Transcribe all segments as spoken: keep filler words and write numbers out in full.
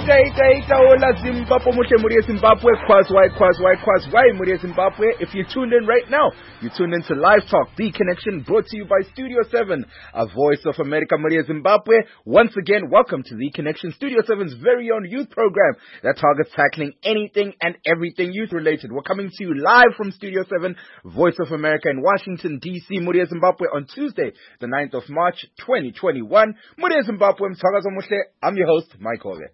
Ika ika ika ola Zimbabwe muhle muri Zimbabwe kwaz why kwaz why kwaz why muri Zimbabwe. If you tuned in right now, you tuned in to Live Talk, The Connection, brought to you by Studio seven, a Voice of America muri Zimbabwe. Once again, welcome to The Connection, Studio seven's very own youth program that targets tackling anything and everything youth related. We're coming to you live from Studio seven, Voice of America in Washington, D C, muri Zimbabwe on Tuesday, the ninth of March, twenty twenty-one. Muri Zimbabwe, mthakazo muhle. I'm your host, Mike Ove.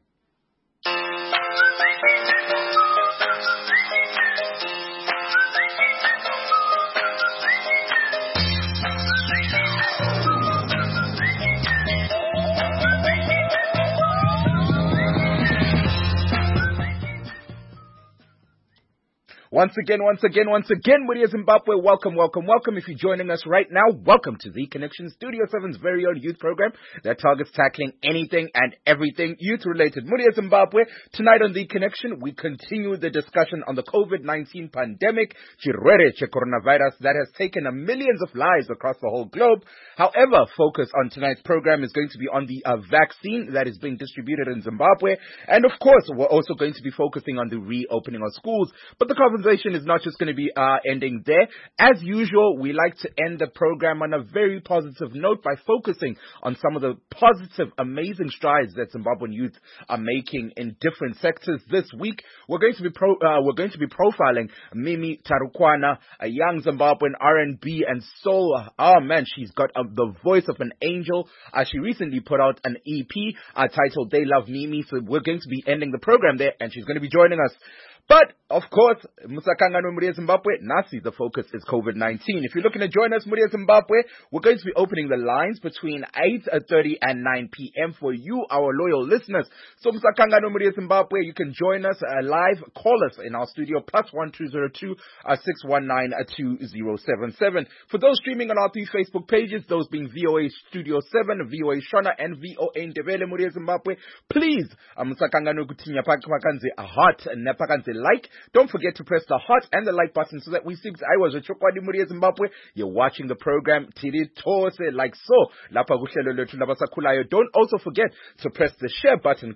Once again, once again, once again, Muria Zimbabwe, welcome, welcome, welcome. If you're joining us right now, welcome to The Connection, Studio seven's very own youth program that targets tackling anything and everything youth-related. Muria Zimbabwe, tonight on The Connection, we continue the discussion on the COVID nineteen pandemic, chirwere che coronavirus that has taken a millions of lives across the whole globe. However, focus on tonight's program is going to be on the uh, vaccine that is being distributed in Zimbabwe. And of course, we're also going to be focusing on the reopening of schools. But the conversation is not just going to be uh, ending there. As usual, we like to end the program on a very positive note by focusing on some of the positive, amazing strides that Zimbabwean youth are making in different sectors. This week, we're going to be pro, uh, we're going to be profiling Mimi Tarukwana, a young Zimbabwean R and B and soul. Oh man, she's got uh, the voice of an angel. Uh, she recently put out an E P uh, titled "They Love Mimi," so we're going to be ending the program there, and she's going to be joining us. But, of course, Musakangano Muria Zimbabwe, Nasi, the focus is COVID nineteen. If you're looking to join us, Muria Zimbabwe, we're going to be opening the lines between eight thirty and nine p.m. for you, our loyal listeners. So, Musakangano Muria Zimbabwe, you can join us uh, live. Call us in our studio, plus one two zero two, six one nine, two zero seven seven. For those streaming on our three Facebook pages, those being V O A Studio seven, V O A Shona, and V O A Ndebele Muria Zimbabwe, please, uh, Musakangano Kutinya Pakanze, a heart, and Nepakanze like. Don't forget to press the heart and the like button so that we see. I was a Chokwadi Muria Zimbabwe. You're watching the program. Tiri Tose like so. Lapa Gushelo Letu Labasakulayo. Don't also forget to press the share button.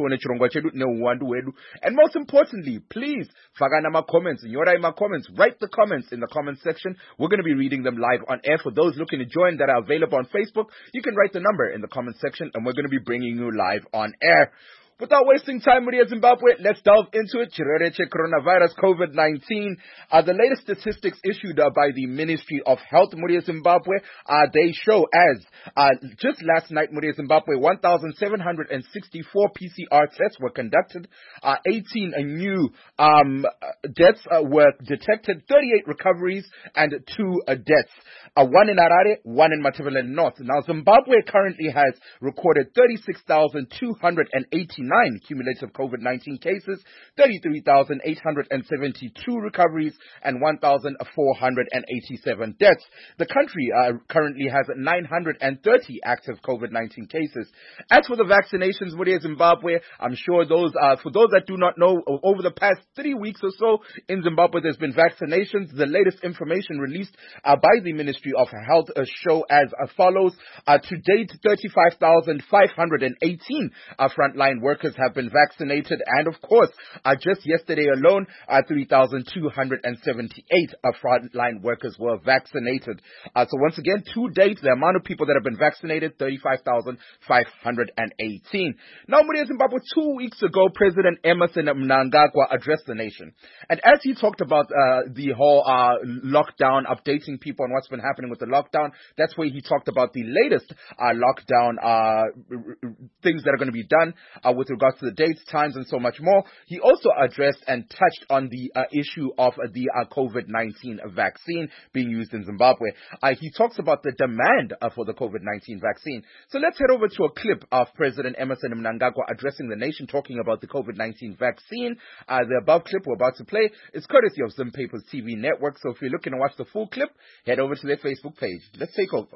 And most importantly, please, Fagana ma comments. Yorai ma comments. Write the comments in the comment section. We're going to be reading them live on air. For those looking to join that are available on Facebook, you can write the number in the comment section and we're going to be bringing you live on air. Without wasting time, Muria Zimbabwe, let's delve into it. Chirereche coronavirus, COVID nineteen. Uh, the latest statistics issued uh, by the Ministry of Health, Muria Zimbabwe, uh, they show as, uh, just last night, Muria Zimbabwe, one thousand seven hundred sixty-four P C R tests were conducted, uh, eighteen uh, new um, deaths uh, were detected, thirty-eight recoveries, and two uh, deaths. Uh, one in Harare, one in Matabele North. Now, Zimbabwe currently has recorded thirty-six thousand two hundred eighty-nine cumulative COVID nineteen cases, thirty-three thousand eight hundred seventy-two recoveries, and one thousand four hundred eighty-seven deaths. The country uh, currently has nine hundred thirty active COVID nineteen cases. As for the vaccinations, Muria Zimbabwe, I'm sure those, uh, for those that do not know, over the past three weeks or so in Zimbabwe, there's been vaccinations. The latest information released uh, by the Ministry of Health uh, show as uh, follows. Uh, to date, thirty-five thousand five hundred eighteen uh, frontline workers have been vaccinated, and of course, uh, just yesterday alone, uh, three thousand two hundred seventy-eight uh, frontline workers were vaccinated. Uh, so once again, to date, the amount of people that have been vaccinated, thirty-five thousand five hundred eighteen. Now, Muria Zimbabwe, two weeks ago, President Emmerson Mnangagwa addressed the nation. And as he talked about uh, the whole uh, lockdown, updating people on what's been happening with the lockdown, that's where he talked about the latest uh, lockdown uh, things that are going to be done uh, with regards to the dates, times, and so much more. He also addressed and touched on the uh, issue of uh, the uh, COVID nineteen vaccine being used in Zimbabwe. Uh, he talks about the demand uh, for the COVID nineteen vaccine. So let's head over to a clip of President Emmerson Mnangagwa addressing the nation, talking about the COVID nineteen vaccine. Uh, the above clip we're about to play is courtesy of Zim Papers T V network. So if you're looking to watch the full clip, head over to their Facebook page. Let's take over.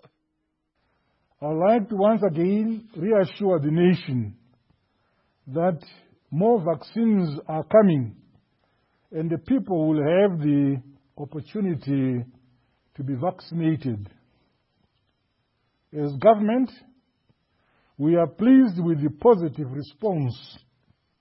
I'd like to once again reassure the nation that more vaccines are coming and the people will have the opportunity to be vaccinated. As government, we are pleased with the positive response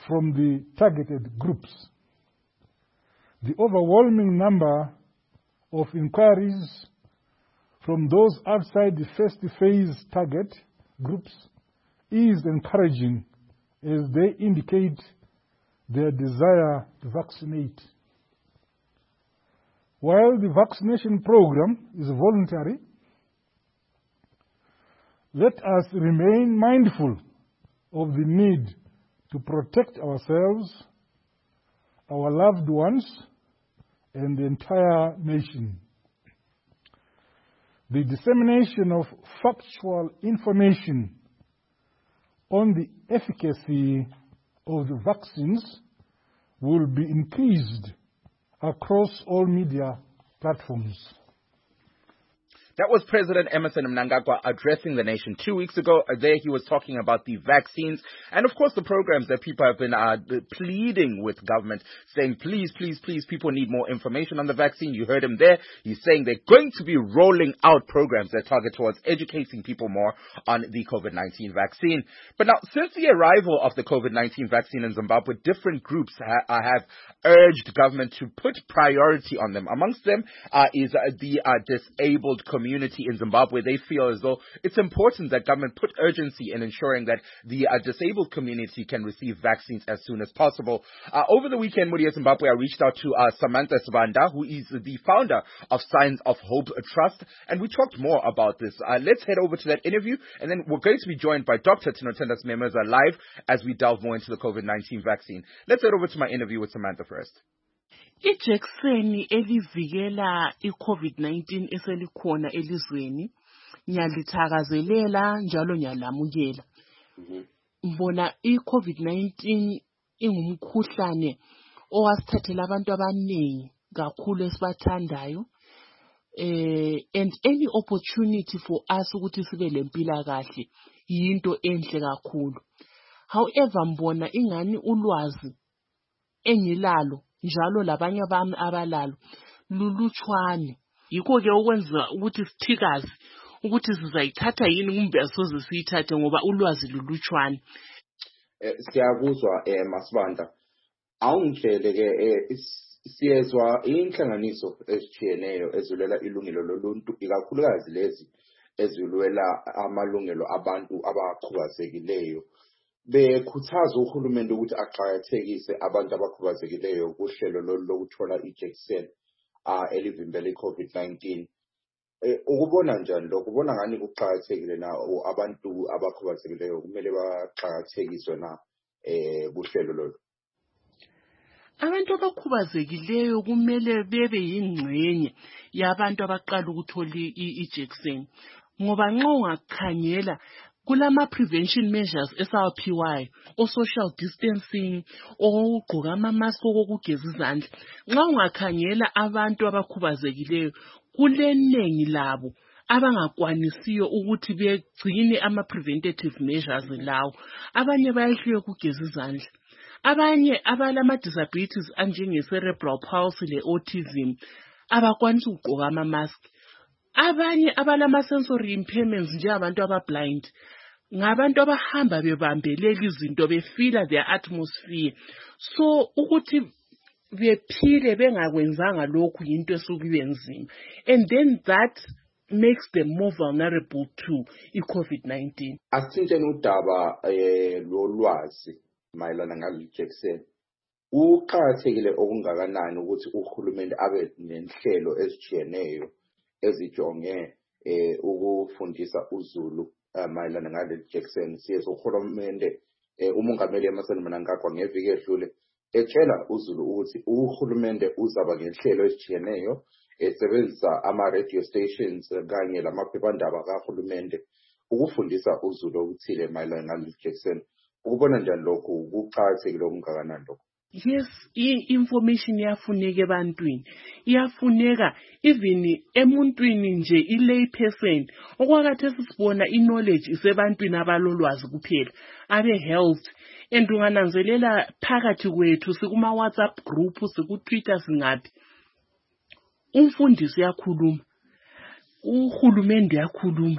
from the targeted groups. The overwhelming number of inquiries from those outside the first phase target groups is encouraging as they indicate their desire to vaccinate. While the vaccination program is voluntary, let us remain mindful of the need to protect ourselves, our loved ones, and the entire nation. The dissemination of factual information on the efficacy of the vaccines will be increased across all media platforms. That was President Emmerson Mnangagwa addressing the nation two weeks ago. There he was talking about the vaccines and, of course, the programs that people have been uh, pleading with government, saying, please, please, please, people need more information on the vaccine. You heard him there. He's saying they're going to be rolling out programs that target towards educating people more on the COVID nineteen vaccine. But now, since the arrival of the COVID nineteen vaccine in Zimbabwe, different groups ha- have urged government to put priority on them. Amongst them uh, is uh, the uh, disabled community. Community in Zimbabwe. They feel as though it's important that government put urgency in ensuring that the uh, disabled community can receive vaccines as soon as possible. Uh, over the weekend, Mudia Zimbabwe, I reached out to uh, Samantha Sibanda, who is the founder of Signs of Hope Trust, and we talked more about this. Uh, let's head over to that interview, and then we're going to be joined by Doctor Tinotendas Memeza live as we delve more into the COVID nineteen vaccine. Let's head over to my interview with Samantha first. Ijekiseni elivikela i-COVID nineteen eselikhona elizweni nyalithakazelela njalo nyalamukela. Mbona i-COVID nineteen ingumkhuhlane owasithathela abantu abaningi kakhulu esibathandayo, eh and any opportunity for us ukuthi sibe lempilakahle yinto enhle kakhulu. However, mbona ingani ulwazi engilalo njalo labanye abami abalalo luluchwane, yikho ke okwenza ukuthi sithikazi ukuthi sizayithatha yini kumbe asoze siyithathe ngoba ulwazi luluchwane. Eh siyabuzwa eh Masibanda, awungitshele ke eh siyezwa inhlanganiso ezitshiyeneyo ezilela ilungelo loluntu, ikakhulukazi lezi ezilwela amalungelo abantu abakhubazekileyo, bekhuthaza uhulumende ukuthi aqhakathekise abantu abakhubazekileyo kuhlelo lolu lokuthola ijekiseni ah elivimbela iCovid nineteen. Eh ukubona njani lokho? Ubona ngani kuqhakathekile na abantu abakhubazekileyo kumele baqhakathekiswe na eh kuhlelo lolu? Abantu abakhubazekileyo kumele bebe yingcenye yabantu abaqala ukuthola ijekiseni, ngoba nxa ungakhangela kulama prevention measures esawaphiwayo, o social distancing, okugqoka ama mask, okugeza izandla. Nxa ungakhangela abantu abakhubazekileyo kulenengi labo abangakwanisiyo ukuthi begcine ama preventative measures lawo. Abanye bayehluleka ukugeza izandla, abanye abalama disabilities anjenge cerebral palsy le autism abakwanisi ukugqoka ama mask, abanye abalama sensory impairments njengabantu aba blind, ngabantu abahamba bebambelela izinto befila their atmosphere. So ukuthi bephile bengakwenzanga lokhu yinto esukubenzima, and then that makes them more vulnerable to iCovid nineteen. Asithintene udaba eh lolwazi mayelana ngalejekiseni. Uqhakathekile okungakanani ukuthi uhulumende abe nenhlelo ezitshiyeneyo ezijonge eh ukufundisa uZulu mayelana ngale Jackson. Siyezwa uhulumende umongameli Emmerson Mnangagwa ngeviki edlule etshela uZulu ukuthi uhulumende uzaba ngenhlelo ezitshiyeneyo esebenzisa ama radio stations kanye lamaphephandaba kahulumende ukufundisa uZulu okuthile mayelana ngale Jackson. Ukubona njani lokho? Kuqhakathekile okungakanani lokho? Yes, i-information iyafuneka ebantwini, iyafuneka even emuntwini nje i-lay person. Okwakhathesi sibona i-knowledge isebantwini abalolwazi kuphela, abe-health. And ungananzelela phakathi kwethu sikuma WhatsApp group, siku-Twitter, singaphi, umfundisi uyakhuluma, uhulumende uyakhuluma,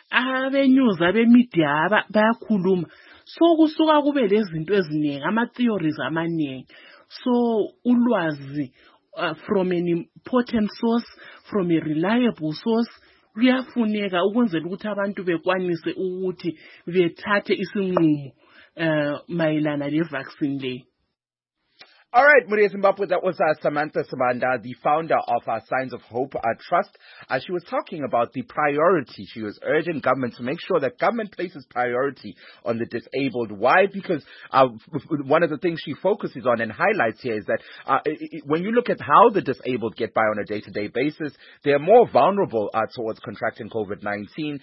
abenews abemedia bayakhuluma so kusuka kube lezinto eziningi ama theories amaningi so ulwazi uh, from an important source from a reliable source kuyafuneka ukwenzela ukuthi abantu bekwanise ukuthi bethathe isinqumo uh, mayelana le vaccine le. All right, Muria Zimbabwe, that was uh, Samantha Sabanda, the founder of uh, Signs of Hope uh, Trust. Uh, she was talking about the priority. She was urging government to make sure that government places priority on the disabled. Why? Because uh, one of the things she focuses on and highlights here is that uh, it, it, when you look at how the disabled get by on a day-to-day basis, they're more vulnerable uh, towards contracting COVID nineteen.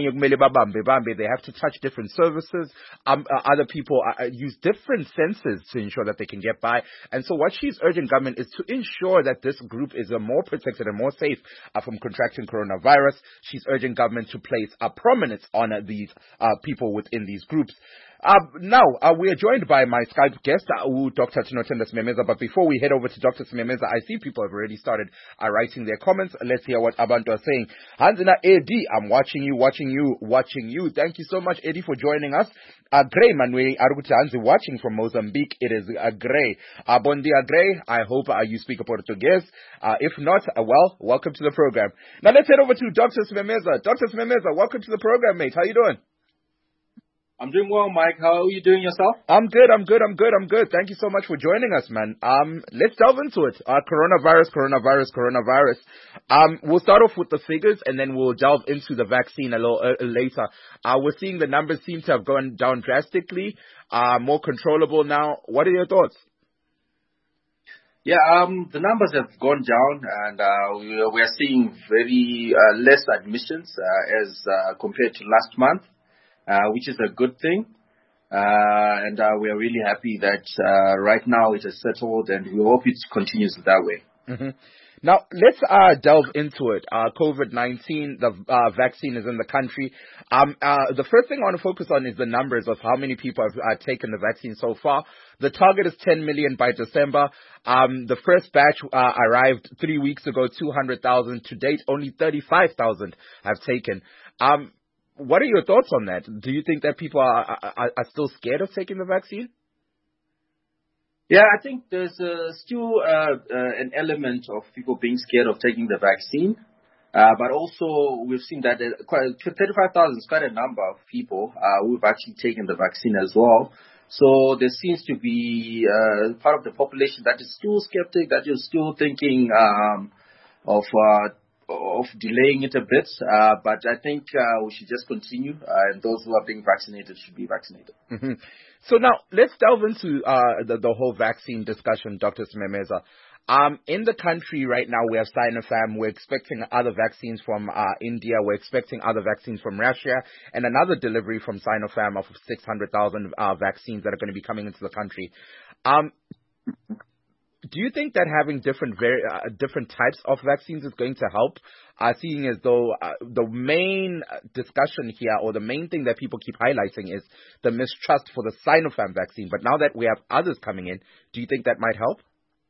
They have to touch different services. Um, uh, other people uh, use different senses to ensure that they can get by. And so what she's urging government is to ensure that this group is uh, more protected and more safe uh, from contracting coronavirus. She's urging government to place a prominence on uh, these uh, people within these groups. Uh, now, uh, we are joined by my Skype guest, uh, Doctor Tinotenda Simemeza. But before we head over to Doctor Simemeza, I see people have already started uh, writing their comments. Let's hear what Abantu are saying. Hanzina Eddie, I'm watching you, watching you, watching you. Thank you so much, Eddie, for joining us. Uh, Gray Manuel Arukuta Hanzi watching from Mozambique. It is uh, Gray. Uh, bon dia, Gray. I hope uh, you speak Portuguese. Uh, if not, uh, well, welcome to the program. Now let's head over to Doctor Simemeza. Doctor Simemeza, welcome to the program, mate. How you doing? I'm doing well, Mike. How are you doing yourself? I'm good, I'm good, I'm good, I'm good. Thank you so much for joining us, man. Um, let's delve into it. Uh, coronavirus, coronavirus, coronavirus. Um, we'll start off with the figures and then we'll delve into the vaccine a little uh, later. Uh, we're seeing the numbers seem to have gone down drastically, uh, more controllable now. What are your thoughts? Yeah, um, the numbers have gone down and uh, we, we are seeing very uh, less admissions uh, as uh, compared to last month. Uh, which is a good thing, uh, and uh, we are really happy that uh, right now it has settled, and we hope it continues that way. Mm-hmm. Now, let's uh, delve into it. Uh, COVID nineteen, the uh, vaccine is in the country. Um, uh, the first thing I want to focus on is the numbers of how many people have uh, taken the vaccine so far. The target is ten million by December. Um, the first batch uh, arrived three weeks ago, two hundred thousand. To date, only thirty-five thousand have taken. Um, What are your thoughts on that? Do you think that people are, are, are still scared of taking the vaccine? Yeah, I think there's uh, still uh, uh, an element of people being scared of taking the vaccine. Uh, but also, we've seen that uh, quite, thirty-five thousand is quite a number of people uh, who've actually taken the vaccine as well. So there seems to be uh, part of the population that is still skeptic, that is still thinking um, of uh, of delaying it a bit, uh, but I think uh, we should just continue, uh, and those who are being vaccinated should be vaccinated. Mm-hmm. So now, let's delve into uh, the, the whole vaccine discussion, Doctor Simemeza. Um, in the country right now, we have Sinopharm. We're expecting other vaccines from uh, India. We're expecting other vaccines from Russia, and another delivery from Sinopharm of six hundred thousand uh, vaccines that are going to be coming into the country. Um, Do you think that having different very, uh, different types of vaccines is going to help? Uh, seeing as though uh, the main discussion here, or the main thing that people keep highlighting, is the mistrust for the Sinopharm vaccine. But now that we have others coming in, do you think that might help?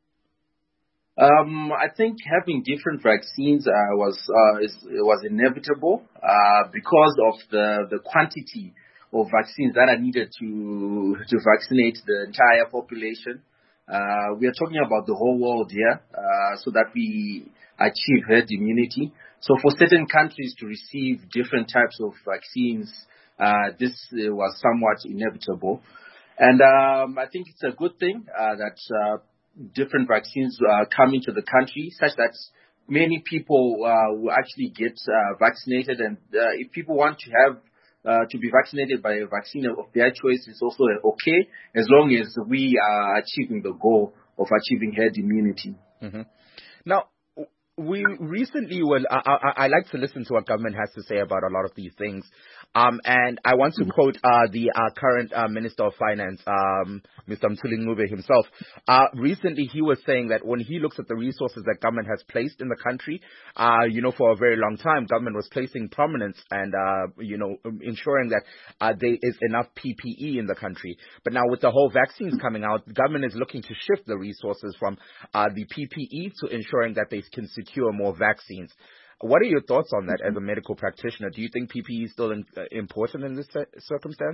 Um, I think having different vaccines uh, was uh, is, was inevitable uh, because of the the quantity of vaccines that are needed to to vaccinate the entire population. Uh, we are talking about the whole world here, uh, so that we achieve herd immunity. So for certain countries to receive different types of vaccines, uh, this uh, was somewhat inevitable. And um, I think it's a good thing uh, that uh, different vaccines uh, come into the country, such that many people uh, will actually get uh, vaccinated. And uh, if people want to have Uh, to be vaccinated by a vaccine of their choice is also okay, as long as we are achieving the goal of achieving herd immunity. Mm-hmm. Now, we recently will, I, I, I like to listen to what government has to say about a lot of these things. Um, and I want to quote uh, the uh, current uh, Minister of Finance, um, Mister Mthuli Ncube himself. Uh, recently, he was saying that when he looks at the resources that government has placed in the country, uh, you know, for a very long time, government was placing prominence and, uh, you know, ensuring that uh, there is enough P P E in the country. But now with the whole vaccines coming out, government is looking to shift the resources from uh, the P P E to ensuring that they can secure more vaccines. What are your thoughts on that as a medical practitioner? Do you think P P E is still in, uh, important in this circumstance?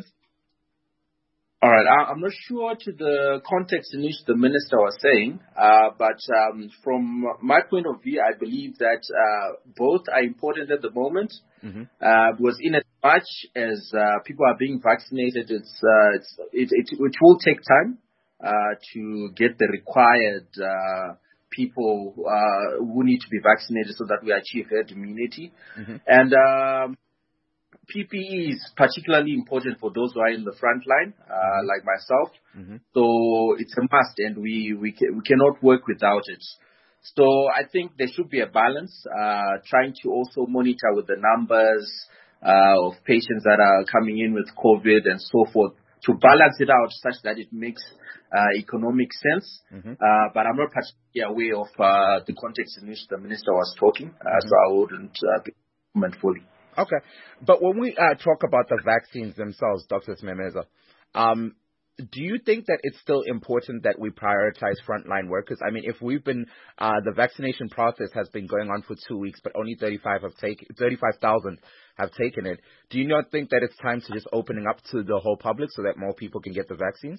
All right. I, I'm not sure to the context in which the minister was saying, uh, but um, from my point of view, I believe that uh, both are important at the moment. Mm-hmm. Uh, because in as much as uh, people are being vaccinated, it's, uh, it's it, it it will take time uh, to get the required uh, people uh, who need to be vaccinated so that we achieve herd immunity. Mm-hmm. And um, P P E is particularly important for those who are in the front line, uh, mm-hmm. like myself. Mm-hmm. So it's a must, and we we, ca- we cannot work without it. So I think there should be a balance, uh, trying to also monitor with the numbers uh, of patients that are coming in with COVID and so forth, to balance it out such that it makes uh, economic sense. Mm-hmm. Uh, but I'm not particularly aware of uh, the context in which the minister was talking, uh, mm-hmm. so I wouldn't uh, be comment fully. Okay. But when we uh, talk about the vaccines themselves, Doctor Simemeza, um, do you think that it's still important that we prioritize frontline workers? I mean, if we've been, uh, the vaccination process has been going on for two weeks, but only thirty-five have taken, thirty-five thousand have taken it. Do you not think that it's time to just opening up to the whole public so that more people can get the vaccines?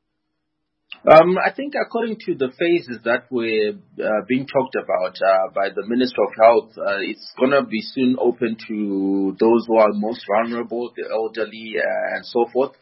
Um, I think according to the phases that were uh, being talked about uh, by the Minister of Health, uh, it's going to be soon open to those who are most vulnerable, the elderly, uh, and so forth.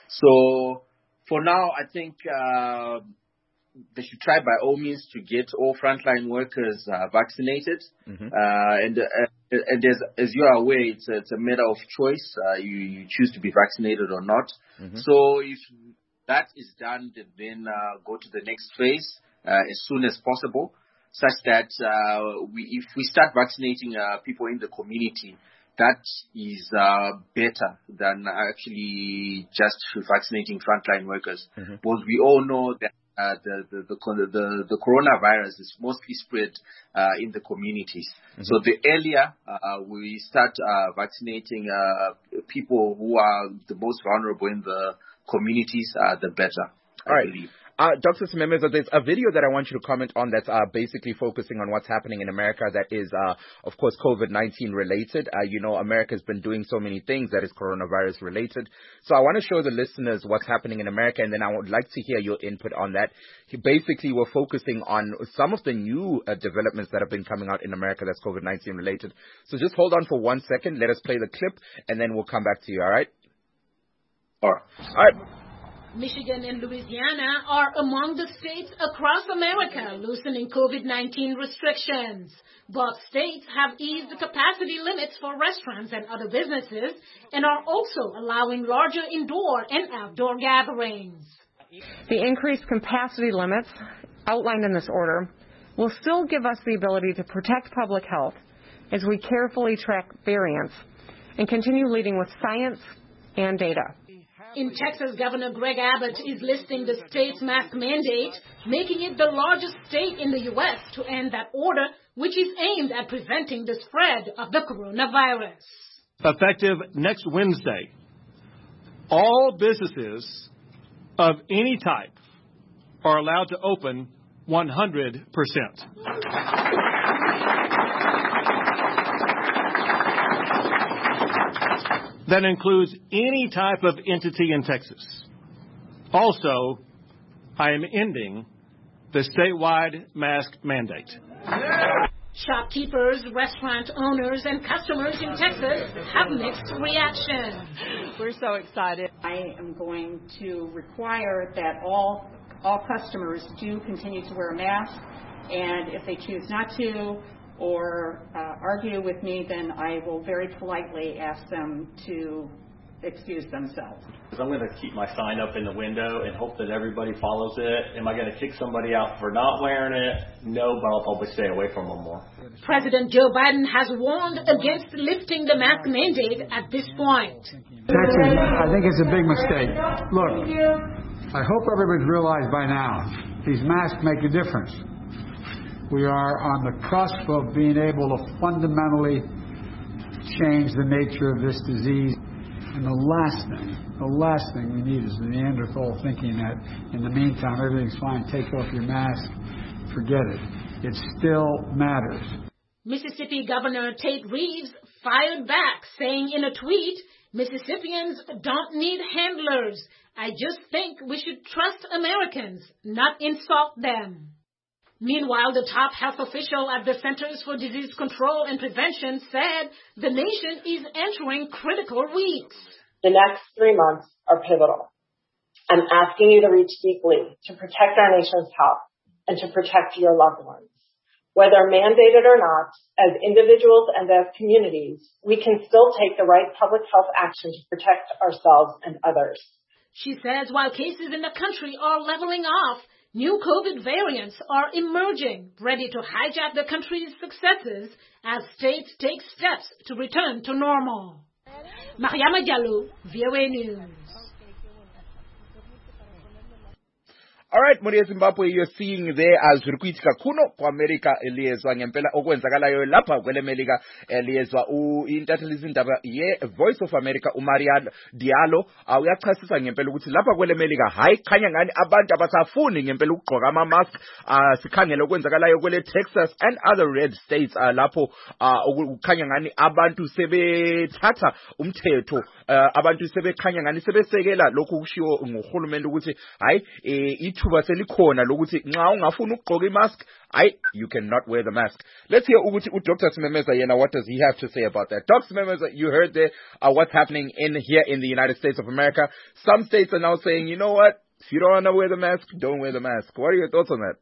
So for now, I think uh, they should try by all means to get all frontline workers uh, vaccinated. Mm-hmm. Uh, and uh, and as, as you are aware, it's, it's a matter of choice. Uh, you, you choose to be vaccinated or not. Mm-hmm. So if that is done, then uh, go to the next phase uh, as soon as possible, such that uh, we, if we start vaccinating uh, people in the community, that is uh, better than actually just vaccinating frontline workers. Mm-hmm. Because we all know that uh, the, the, the, the, the coronavirus is mostly spread uh, in the communities. Mm-hmm. So the earlier uh, we start uh, vaccinating uh, people who are the most vulnerable in the communities, uh, the better, I All right. believe. Uh, Doctor Simemeza, there's a video that I want you to comment on that's uh, basically focusing on what's happening in America that is, uh, of course, COVID nineteen related. Uh, you know, America's been doing so many things that is coronavirus related. So I want to show the listeners what's happening in America, and then I would like to hear your input on that. Basically, we're focusing on some of the new uh, developments that have been coming out in America that's COVID nineteen related. So just hold on for one second. Let us play the clip, and then we'll come back to you, all right? All right. All right. Michigan and Louisiana are among the states across America loosening COVID nineteen restrictions. Both states have eased the capacity limits for restaurants and other businesses and are also allowing larger indoor and outdoor gatherings. The increased capacity limits outlined in this order will still give us the ability to protect public health as we carefully track variants and continue leading with science and data. In Texas, Governor Greg Abbott is lifting the state's mask mandate, making it the largest state in the U S to end that order, which is aimed at preventing the spread of the coronavirus. Effective next Wednesday, all businesses of any type are allowed to open one hundred percent. That includes any type of entity in Texas. Also, I am ending the statewide mask mandate. Shopkeepers, restaurant owners, and customers in Texas have mixed reactions. We're so excited. I am going to require that all all customers do continue to wear a mask, and if they choose not to, or uh, argue with me, then I will very politely ask them to excuse themselves. I'm going to keep my sign up in the window and hope that everybody follows it. Am I going to kick somebody out for not wearing it? No, but I'll probably stay away from them more. President Joe Biden has warned against lifting the mask mandate at this point. Texas, I think it's a big mistake. Look, I hope everybody's realized by now, these masks make a difference. We are on the cusp of being able to fundamentally change the nature of this disease. And the last thing, the last thing we need is the Neanderthal thinking that in the meantime everything's fine, take off your mask, forget it. It still matters. Mississippi Governor Tate Reeves fired back, saying in a tweet, Mississippians don't need handlers. I just think we should trust Americans, not insult them. Meanwhile, the top health official at the Centers for Disease Control and Prevention said the nation is entering critical weeks. The next three months are pivotal. I'm asking you to reach deeply to protect our nation's health and to protect your loved ones. Whether mandated or not, as individuals and as communities, we can still take the right public health action to protect ourselves and others. She says while cases in the country are leveling off, new COVID variants are emerging, ready to hijack the country's successes as states take steps to return to normal. Mariama Diallo, V O A News. All right, Muria Zimbabwe, you're seeing there as Rukuitika Kuno, kwa America eliyezwa ngempela okwenzakalayo lapha kwele America eliyezwa u intatheli indaba ye Voice of America uMariama Diallo uyachasisa ngempela ukuthi lapha kwele America hayi khanya ngani abantu abasafuni ngempela ukugqoka ama mask sikhangela okwenzakalayo kwele Texas and other red states lapho ukukhanya ngani abantu sebethatha umthetho abantu sebekhanya ngani sebesekela lokhu kushiwo ngohulumeni ukuthi hayi ithuba selikhona lokuthi nxa ungafuna ukugqoka imask I you cannot wear the mask. Let's hear ukuthi uDoctor Simemeza yena, what does he have to say about that? Doctor Simemeza, you heard there uh, what's happening in here in the United States of America. Some states are now saying, you know what, if you don't want to wear the mask, don't wear the mask. What are your thoughts on that?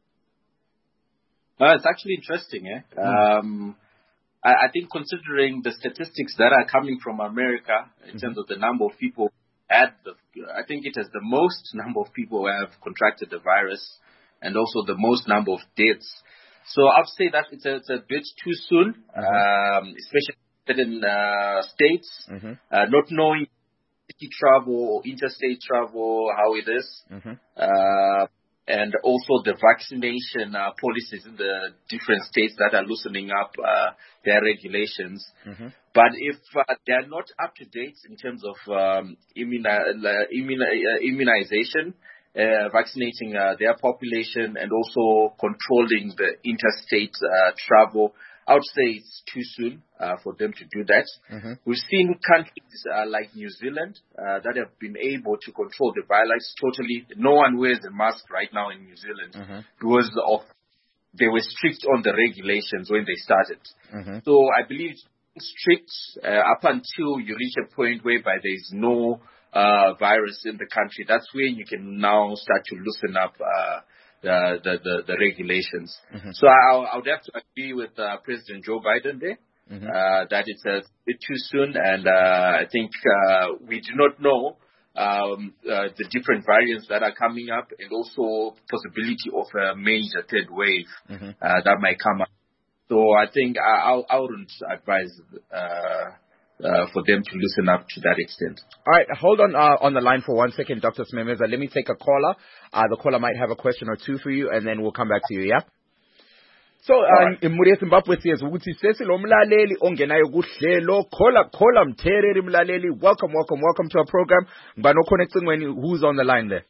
Uh, it's actually interesting, eh? Mm. Um, I, I think considering the statistics that are coming from America in mm-hmm. terms of the number of people at the, I think it has the most number of people who have contracted the virus and also the most number of deaths. So I'd say that it's a, it's a bit too soon, mm-hmm. um, especially in uh, states, mm-hmm. uh, not knowing city travel or interstate travel, how it is. Mm-hmm. Uh, and also the vaccination uh, policies in the different states that are loosening up uh, their regulations. Mm-hmm. But if uh, they are not up to date in terms of um, immuni- immuni- uh, immunization, uh, vaccinating uh, their population, and also controlling the interstate uh, travel, I would say it's too soon uh, for them to do that. Mm-hmm. We've seen countries uh, like New Zealand uh, that have been able to control the virus totally. No one wears a mask right now in New Zealand mm-hmm. because of they were strict on the regulations when they started. Mm-hmm. So I believe strict uh, up until you reach a point whereby there is no uh, virus in the country. That's when you can now start to loosen up uh, the, the, the, the regulations. Mm-hmm. So I, I would have to agree with uh, President Joe Biden there mm-hmm. uh, that it's a bit too soon, and uh, I think uh, we do not know um, uh, the different variants that are coming up, and also possibility of a major third wave mm-hmm. uh, that might come up. So I think I, I wouldn't advise uh, uh, for them to loosen up to that extent. All right, hold on uh, on the line for one second, Doctor Simemeza. Let me take a caller. Uh, the caller might have a question or two for you, and then we'll come back to you, yeah? So, Muria Zimbabwe says, ukuthi sesilo mlaleli ongenayo kuhlelo, khola khola mthereri mlaleli. Welcome, welcome, welcome to our program. Ngibani oconnecting when who's on the line there?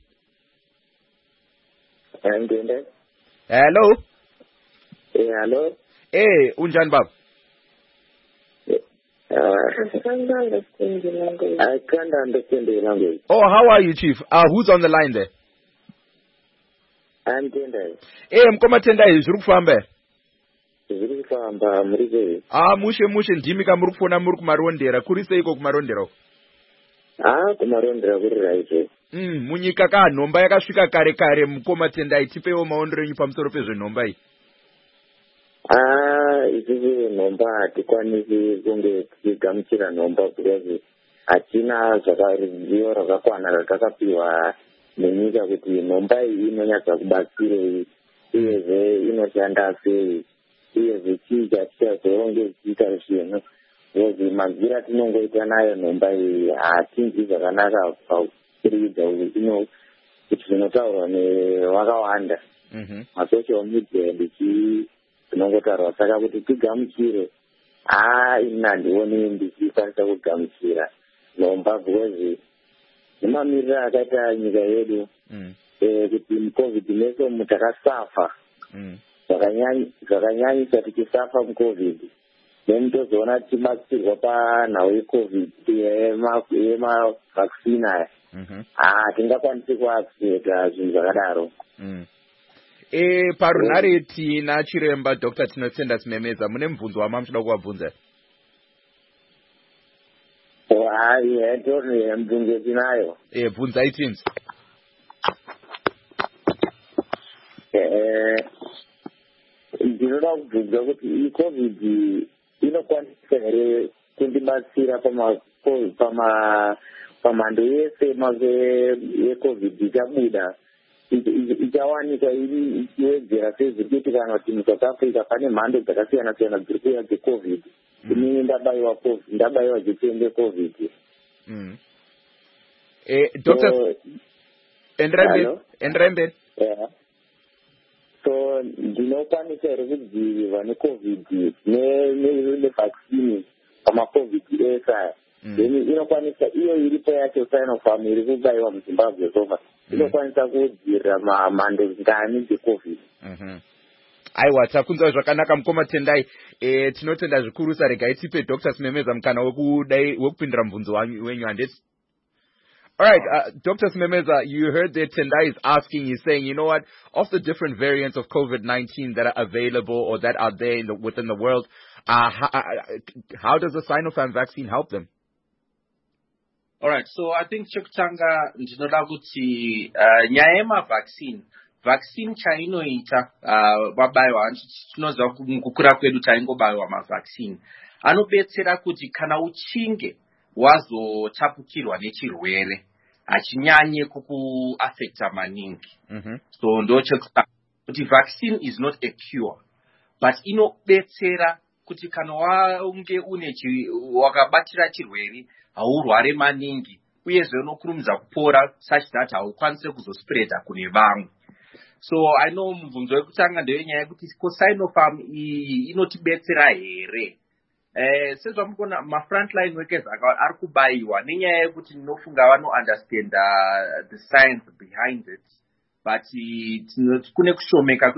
I'm doing that. Hello? Hey, hello? Hey, unjani baba? Uh, I can't understand the language. I can't understand the language. Oh, how are you, Chief? Uh, who's on the line there? I'm Tendai. Hey, mkoma Tendai, zviri kufamba? Zviri kufamba, muri sei? Ah, mushe mushe ndimi kamuri kufona muri kumarondera. Kuri seiko kumarondera? Ah, kumarondera kuri right. Mm, munyika ka nhomba yakasvika kare kare, mkoma Tendai, tipewo maondero enyu pamusoro pezvenhomba iyi. Ah, izvi nhomba hatikwanisi kunge tichigamuchira nhomba because hatina zvakaruzivo rwakakwana rwatakapiwa nenyika kuti nhomba iyi inonyatsa kubatsirei uyezve inoshanda sei uyezve chii chatichazonge tichiita zvinhu because madziro atinongoita nayo nhomba iyi hatinzi zvakanaka pakuridza kuti zvinotaurwa nevakawanda masocial media ndichi tinongotaurwa saka kuti tigamuchire haa ini handioni ndichikwanisa kugamuchira nhomba because nemamiriro akaita nyika yedu kuti mucovid neso takasafa zvakanyanyisa tichisafa mucovid then tozoona tichibatsirwa panhau yecovid yemavhaccine aya hatingakwanisi kuaceta zvinhu zvakadaro. E parunhare tina chiremba Doctor Tinotenda Simemeza, mune mubvunzo wamamuchida kuvabvunza? Hai, tori mubvunzo tinayo. E bvunzai tinzi. Eh, ndinoda kubvunza kuti iCovid inokwanisa here kundibatsira pama pama pamhando yese yeCovid ichabuda ichawanikwa iri ichiwedzera sezvekuti kana kuti muSouth Africa pane mhando dzakasiyana siyana dziri kuuya dzeCovid. Inini ndabayiwa COVID, ndabayiwa jekiseni yeCovid. Mm. Eh, Doctor Endramberi, Endramberi. Yeah. So ndinokwanisa here kudzivirirwa neCovid nevaccine pamaCovid esa. Then inokwanisa iyo iripo yacho Sinopharm iri kubayiwa muZimbabwe zova. Inokwanisa kudzivirira mhando ngani dzeCovid. Mhm. Aiwa, takunzwa zvakanaka mukoma Tendai. Eh, tinotenda zvikuru saregai tipe Doctor Simemeza mukana wekudai wekupindira mubvunzo wenyu handeti. All right, uh, Doctor Simemeza, you heard that Tendai is asking, he's saying, you know what, of the different variants of COVID nineteen that are available or that are there in the, within the world, uh, how, how does the Sinopharm vaccine help them? All right, so I think chekutanga ndinoda kuti uh, nyaya yemavaccine, vaccine chainoita uh, vabayiwa tinoziva mukukura kwedu taingobayiwa mavaccine anobetsera kuti kana uchinge wazotapukirwa nechirwere hachinyanye kukuaffecta maningi. Mm-hmm. So ndochekuta kuti vaccine is not a cure, but inobetsera kuti kana waunge une wakabatira chirwere haurware maningi uyezve unokurumidza kupora such that haukwanise kuzospreada kune vamwe. So I know mubvunzo wekutanga ndewenyaya yekuti ko Sinopharm iyi inotibetsera here. Eh, sezvamukona ma-frontline workers ari kubayiwa nenyaya yekuti ndinofunga vano understand uh, the science behind it, but kune kushomeka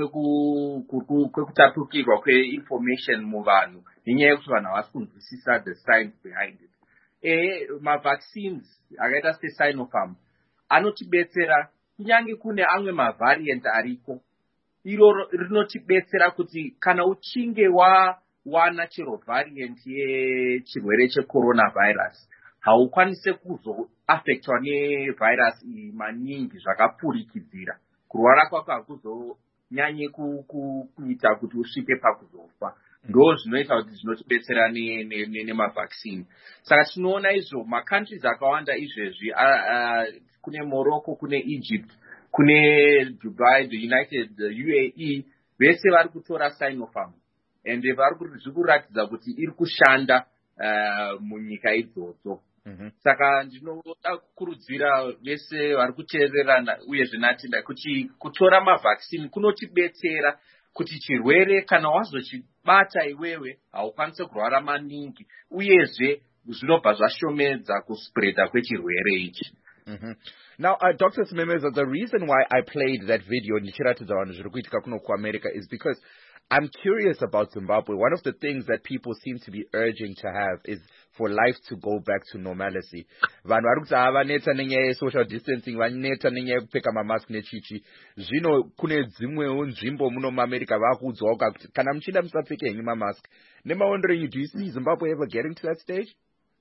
kwekutapukirwa kwe-information muvanhu nenyaya yekuti vanhu havasi kunzwisisa the science behind it. Eh, ma-vaccines akaita seSinopharm anotibetsera kunyange kune amwe mavariant ariko, iro rinotibetsera kuti kana uchinge wa wana chero variant yechirwere checoronavirus haukwanise kuzoaffectwa nevirus iyi maningi zvakapurikidzira, kurwara kwako hakuzonyanye kuita kuti usvike pakuzofa. Ndo zvinoita kuti zvinotibetsera nemavaccine. Saka tinoona izvo macountries akawanda izvezvi, kune Morocco, kune Egypt, kune Dubai, the United, the U A E, vese vari kutora Sinopharm. And vari kuratidza kuti iri kushanda munyika idzodzo. Saka ndinoda kukurudzira vese vari kuteerera uyezve naTendai kuti kutora mavaccine kunotibetsera kuti chirwere kana wazochibata iwewe haukwanise kurwara maningi uyezve zvinobva zvashomedza kuspreada kwechirwere ichi. Mm-hmm. Now, uh, Doctor Simemeza, the reason why I played that video ndichiratidza vanhu zviri kuitika kuno kuAmerica is because I'm curious about Zimbabwe. One of the things that people seem to be urging to have is for life to go back to normalcy. Vanhu vari kuti havanetsa nenyaya yesocial distancing, vaneta nenyaya yekupfeka mamask nechichi. Zvino kune dzimwewo nzvimbo muno muAmerica vakuudzwawo kuti kana muchida musapfeke henyu mamask. Nemaondero enyu, do you see Zimbabwe ever getting to that stage?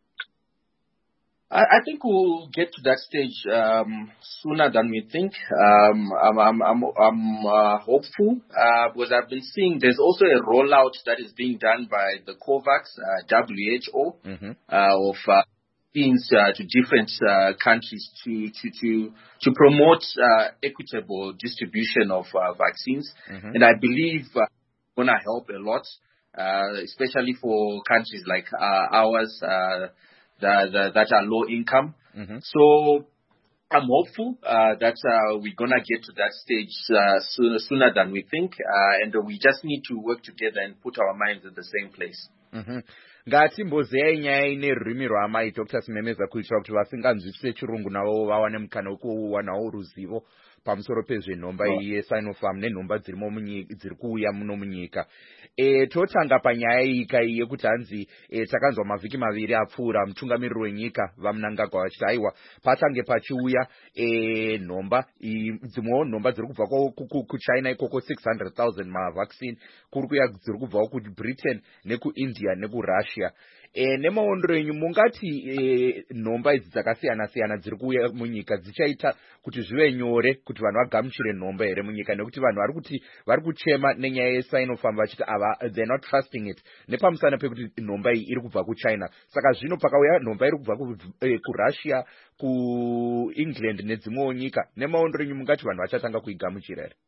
I think we'll get to that stage um, sooner than we think. Um, I'm, I'm, I'm, I'm uh, hopeful uh, because I've been seeing there's also a rollout that is being done by the COVAX, uh, W H O, mm-hmm. uh, of uh, things uh, to different uh, countries to to to to promote uh, equitable distribution of uh, vaccines, mm-hmm. and I believe uh, it's going to help a lot, uh, especially for countries like uh, ours. Uh, That, that, that are low income. Mm-hmm. So I'm hopeful uh, that uh, we're going to get to that stage uh, sooner, sooner than we think. Uh, and we just need to work together and put our minds in the same place. Ngatimbozei nyaya ine rurimi rwamai Doctor Simemeza kuitira kuti vasinganzwisise chirungu navo vawane mukana wekuwanawo ruzivo pamusoro pezvenhomba iyi yeSinopharm nenhomba dzirimo dziri kuuya muno munyika. E, totanga panyaya ika yekuti hanzi e, takanzwa mavhiki maviri apfuura mutungamiriri wenyika vaMnangagwa vachiti aiwa pachange pachiuya e, nhomba dzimwewo nhomba dziri kubva kuchina ikoko six hundred thousand mavaccine kuri kuya dziri kubvawo kuBritain nekuIndia nekurussia. E, nemaondero enyu mungati e, nhomba idzi dzakasiyana siyana dziri kuuya munyika dzichaita kuti zvive nyore kuti vanhu vagamuchire nhomba here munyika, nekuti vanhu vari kuti vari kuchema nenyaya yeSinopharm vachiti ava they're not trusting it nepamusana pekuti nhomba iyi iri kubva kuchina. Saka zvino pakauya nhomba iri kubva kuRussia kuEngland nedzimwewo nyika, nemaondero enyu mungati vanhu vachatanga kuigamuchira here?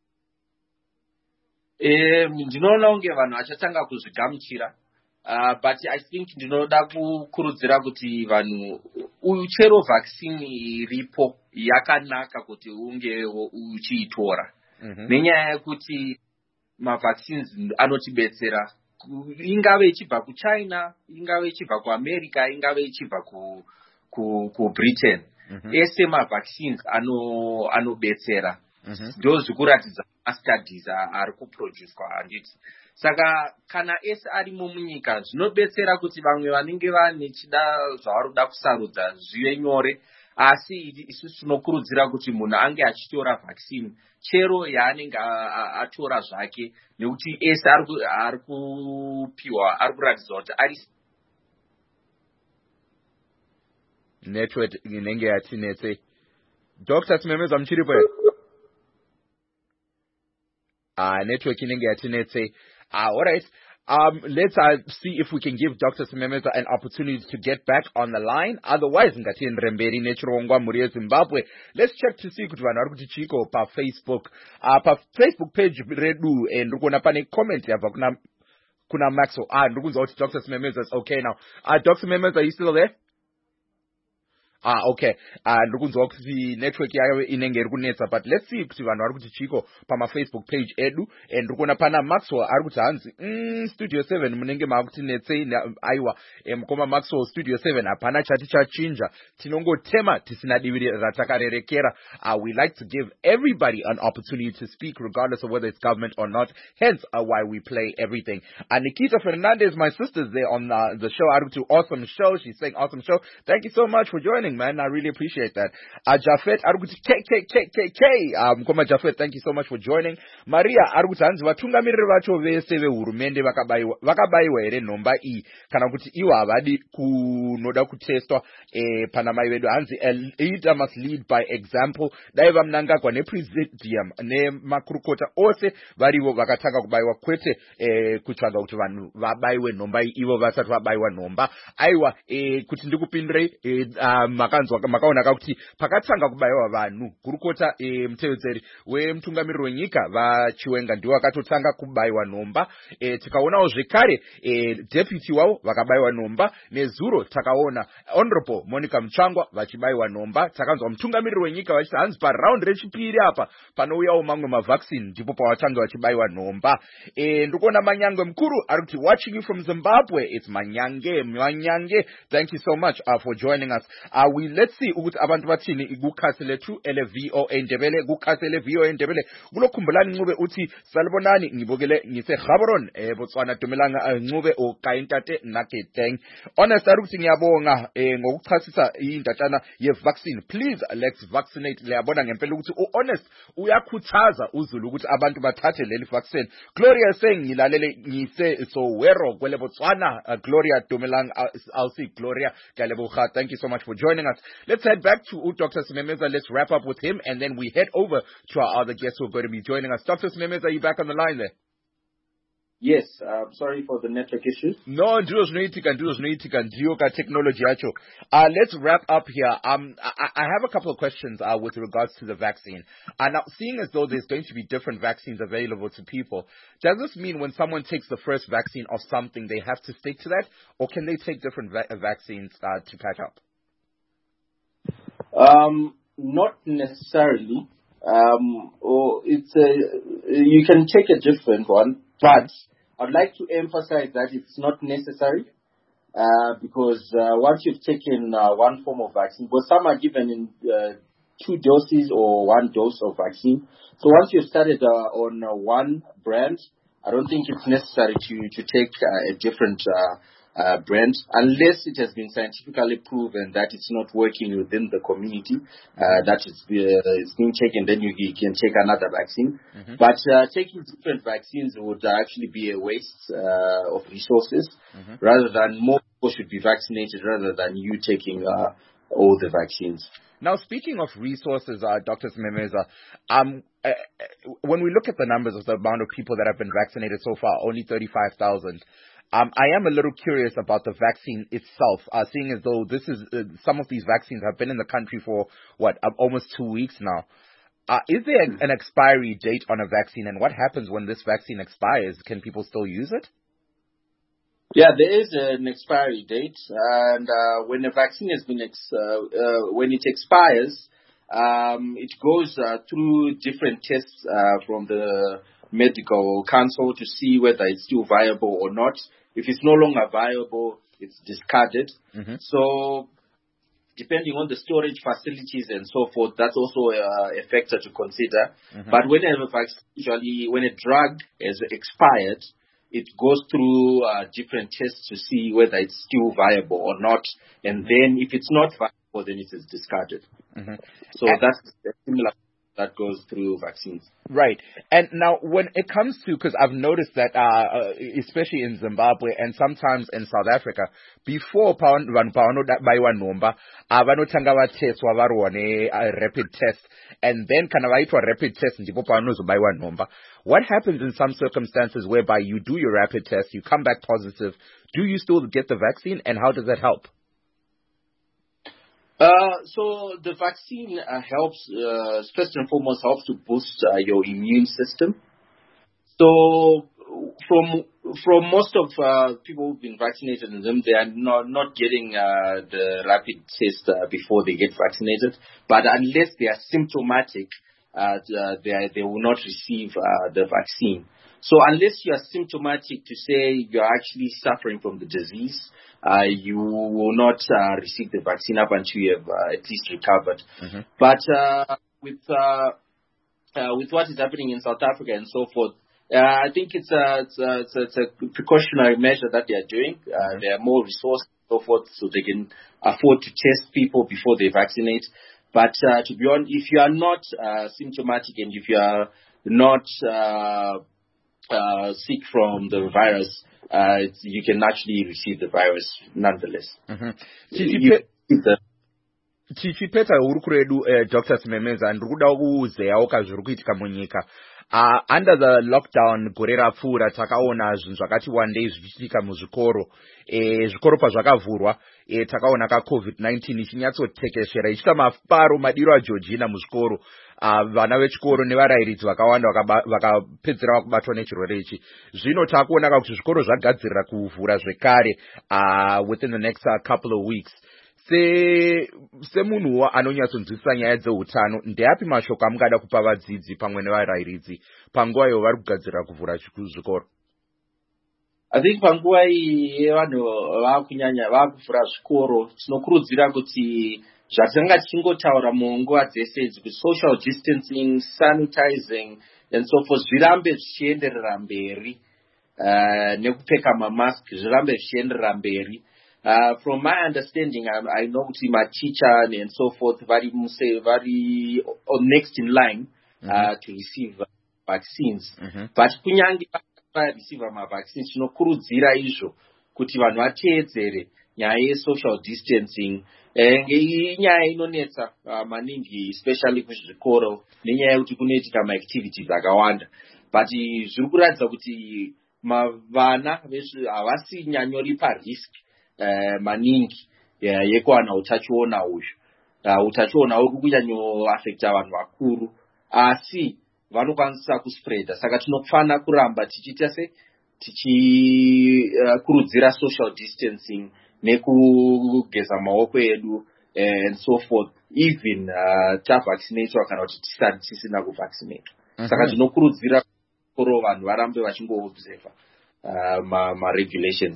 Eh, ndinoona unge vanhu vachatanga kuzvigamuchira. Uh, but I think ndinoda kukurudzira kuti vanhu uchero vaccine iripo yakanaka kuti unge uchiitora. Mm-hmm. Nenyaya yekuti mavaccines anotibetsera ingave ichibva kuChina, ingave ichibva kuAmerica, ingave ichibva ku ku kuBritain. Mm-hmm. Ese mavaccines ano anobetsera. Mm-hmm. Ndo zvikuratidza studies ari kuproducwa handiti. Saka kana ese arimo munyika zvinobetsera kuti vamwe vanenge vane chida zvavarikuda kusarudza zvive nyore, asi isusu tinokurudzira kuti munhu ange achitora vaccine chero yaanenge atora zvake, nekuti ese ari kupiwa ari kuratidza kuti ari network inenge yatinetse. Doctor Simemeza muchiripo here? Ah, network inenge yatinetse. Ah, all right. Um, let's uh, see if we can give Doctor Simemeza an opportunity to get back on the line. Otherwise, ngati nremberi nechirongwa muri yeZimbabwe. Let's check to see kuti vanhu vari kuti chiko pa Facebook. Uh, pa Facebook page redu and ndikuona pane comment yabva kuna kuna Maxwell. Ah, ndikunzwa kuti Doctor Simemeza is okay now. Uh, Doctor Simemeza, are you still there? Ah, okay. Ah, ndikunzwa kuti network yayo inenge iri kunetsa, but let's see kuti vanhu vari kuti chiko pama Facebook page edu. And ndikuona pana Maxwell ari kuti hanzi mm, Studio seven munenge makuti netsei aiwa mukoma Maxwell Studio seven hapana chati chachinja, tinongotema tisina divi ratakarerekera. Uh, we like to give everybody an opportunity to speak regardless of whether it's government or not, hence uh, why we play everything. And uh, Nikita Fernandez, my sister's there on uh, the show. Ari kuti awesome show. She's saying awesome show. Thank you so much for joining, man. I really appreciate that. Uh, Jafet, Aruguti K K K K K. Um, Koma Jafet, thank you so much for joining. Maria, Aruguti Hanzi, vatungamiriri vacho vese vehurumende vakabaiwa vakabaiwa here nhomba iyi kana kuti iwo havadi kunoda kutestwa eh, pana mai vedu hanzi a leader must lead by example. Dai vaMnangagwa nepresidium nemakurukota ose varivo vakatanga kubaiwa, kwete eh, kutsvaga kuti vanhu vabaiwe nhomba iyi ivo vasati vabaiwa nhomba. Aiwa eh, kuti ndikupindire eh, um, makaona kakuti pakatanga kubaiwa vanhu kurukota e, mutevedzeri wemutungamiriri wenyika vaChiwenga ndiwo vakatotanga kubaiwa nhomba. E, tikaonawo zvekare e, deputy wavo vakabaiwa nhomba, nezuro takaona honorable Monica Mutsvangwa vachibaiwa nhomba. Takanzwa mutungamiriri wenyika vachiti hanzi paround rechipiri apa panouyawo mamwe mavaccine ndipo pavatange vachibaiwa nhomba. E, ndikuona Manyange mukuru ari kuti watching you from Zimbabwe. It's Manyange. Manyange, thank you so much uh, for joining us. Uh, we let's see ukuthi abantu bathini kukhasi lethu ele V O A Ndebele, kukhasi ele V O A Ndebele kulokhumbulani Ncube uthi salibonani ngibokele ngise Gaborone eh Botswana Dumelanga Ncube o Kaintate Naketeng. Honest ari ukuthi ngiyabonga eh ngokuchasisa indatshana ye vaccine. Please let's vaccinate. Liyabona ngempela ukuthi uHonest uyakhuthaza uZulu ukuthi abantu bathathe leli vaccine. Gloria saying ngilalele ngise so wero kwele Botswana. uh, Gloria Dumelanga, uh, I'll see Gloria Kaleboga, thank you so much for joining us. Let's head back to Doctor Simemeza. Let's wrap up with him, and then we head over to our other guests who are going to be joining us. Doctor Simemeza, are you back on the line there? Yes, uh, sorry for the network issues. No, ndiyo zvinoitika, ndiyo zvinoitika, ndiyo ka technology yacho. Uh, let's wrap up here. Um, I, I have a couple of questions uh, with regards to the vaccine. Uh, now, seeing as though there's going to be different vaccines available to people, does this mean when someone takes the first vaccine of something, they have to stick to that? Or can they take different va- vaccines uh, to catch up? Um, not necessarily. Um, or it's a, you can take a different one, but I'd like to emphasize that it's not necessary, uh, because uh, once you've taken uh, one form of vaccine, but some are given in uh, two doses or one dose of vaccine. So once you've started uh, on uh, one brand, I don't think it's necessary to, to take uh, a different uh, uh, brand unless it has been scientifically proven that it's not working within the community, uh, that it's, uh, it's being taken, then you, you can take another vaccine. Mm-hmm. But uh, taking different vaccines would actually be a waste uh, of resources, mm-hmm. rather than more people should be vaccinated rather than you taking uh, all the vaccines. Now, speaking of resources, uh, Doctor Memeza, um, uh, when we look at the numbers of the amount of people that have been vaccinated so far, only thirty-five thousand, um, I am a little curious about the vaccine itself, uh, seeing as though this is uh, some of these vaccines have been in the country for, what, uh, almost two weeks now. Uh, is there an expiry date on a vaccine, and what happens when this vaccine expires? Can people still use it? Yeah, there is an expiry date, and uh, when a vaccine has been, ex- uh, uh, when it expires, um, it goes uh, through different tests uh, from the medical council to see whether it's still viable or not. If it's no longer viable, it's discarded. Mm-hmm. So, depending on the storage facilities and so forth, that's also uh, a factor to consider. Mm-hmm. But when a vaccine, usually when a drug has expired, it goes through uh, different tests to see whether it's still viable or not. And then if it's not viable, then it is discarded. Mm-hmm. So and that's similar that goes through vaccines. Right. And now when it comes to, because I've noticed that, uh, uh, especially in Zimbabwe and sometimes in South Africa, before vanhu pavanobayirwa nhomba, vanotanga vateswa varwa ne-rapid test, and then kana vaitwa rapid test ndipo pavanozobayirwa nhomba. What happens in some circumstances whereby you do your rapid test, you come back positive, do you still get the vaccine, and how does that help? Uh, so the vaccine uh, helps, uh, first and foremost, helps to boost uh, your immune system. So from from most of uh, people who've been vaccinated in them, they are not, not getting uh, the rapid test uh, before they get vaccinated. But unless they are symptomatic, uh, they, they will not receive uh, the vaccine. So unless you are symptomatic to say you're actually suffering from the disease, uh, you will not uh, receive the vaccine up until you have uh, at least recovered. Mm-hmm. But uh, with uh, uh, with what is happening in South Africa and so forth, uh, I think it's a, it's, a, it's, a, it's a precautionary measure that they are doing. Uh, mm-hmm. There are more resources and so forth, so they can afford to test people before they vaccinate. But uh, to be honest, if you are not uh, symptomatic and if you are not uh, Uh, sick from the virus, uh, you can actually receive the virus nonetheless. Tichipeta hurukuro yedu Doctor Memeza, ndikuda kuuzeyawo kazviri kuitika munyika. Uh, under the lockdown gore rapfuura takaona zvinhu zvakati wandei zvichiitika muzvikoro. E, zvikoro pazvakavhurwa, e, takaona ka covid nineteen ichinyatsotekeshera ichiita mafaro madiro aJeorgina muzvikoro. Uh, vana vechikoro nevarairidzi vakawanda vakapedzera vakubatwa nechirwere ichi. Zvino takuona kuti zvikoro zvagadzirira kuvhura zvekare uh, within the next uh, couple of weeks. Se semunhu anonyatsonzwisisa nyaya dzeutano, ndeapi mashoko amungada kupa vadzidzi pamwe nevarairidzi panguva iyo vari kugadzirira kuvhura zvikoro? I think panguva iyi vanhu vakunyanya vakuvhura zvikoro, tinokurudzira kuti zvatinenge tichingotaura munguva dzese idzi kuti social distancing, sanitizing and so forth zvirambe zvichienderera mberi, uh, nekupfeka mamask zvirambe zvichienderera mberi. Uh, from my understanding, I, I know kuti maticha and so forth vari muse vari next in line uh, mm-hmm. to receive vaccines. Mm-hmm. But kunyange vareceive mavaccines, tinokurudzira izvo kuti vanhu vateedzere nyaya ye-social distancing. Inyaya inonetsa uh, maningi, especially kuzvikoro, nenyaya yekuti kunoitika maactivities akawanda. But zviri kuratidza kuti vana havasi nyanyori parisk uh, maningi uh, yekuwana utachiona uyu. Uh, utachiona uri kunyanyoaffecta vanhu vakuru, asi vanokwanisa kuspreada. Saka tinofana kuramba tichiita se tichikurudzira uh, social distancing nekugeza maoko edu and so forth, even uh, tavaccinatwa kana kuti tisina kuvaccinatwa. Mm-hmm. Saka tinokurudzira koro vanhu varambe vachingoobserva uh, ma, ma regulations aya.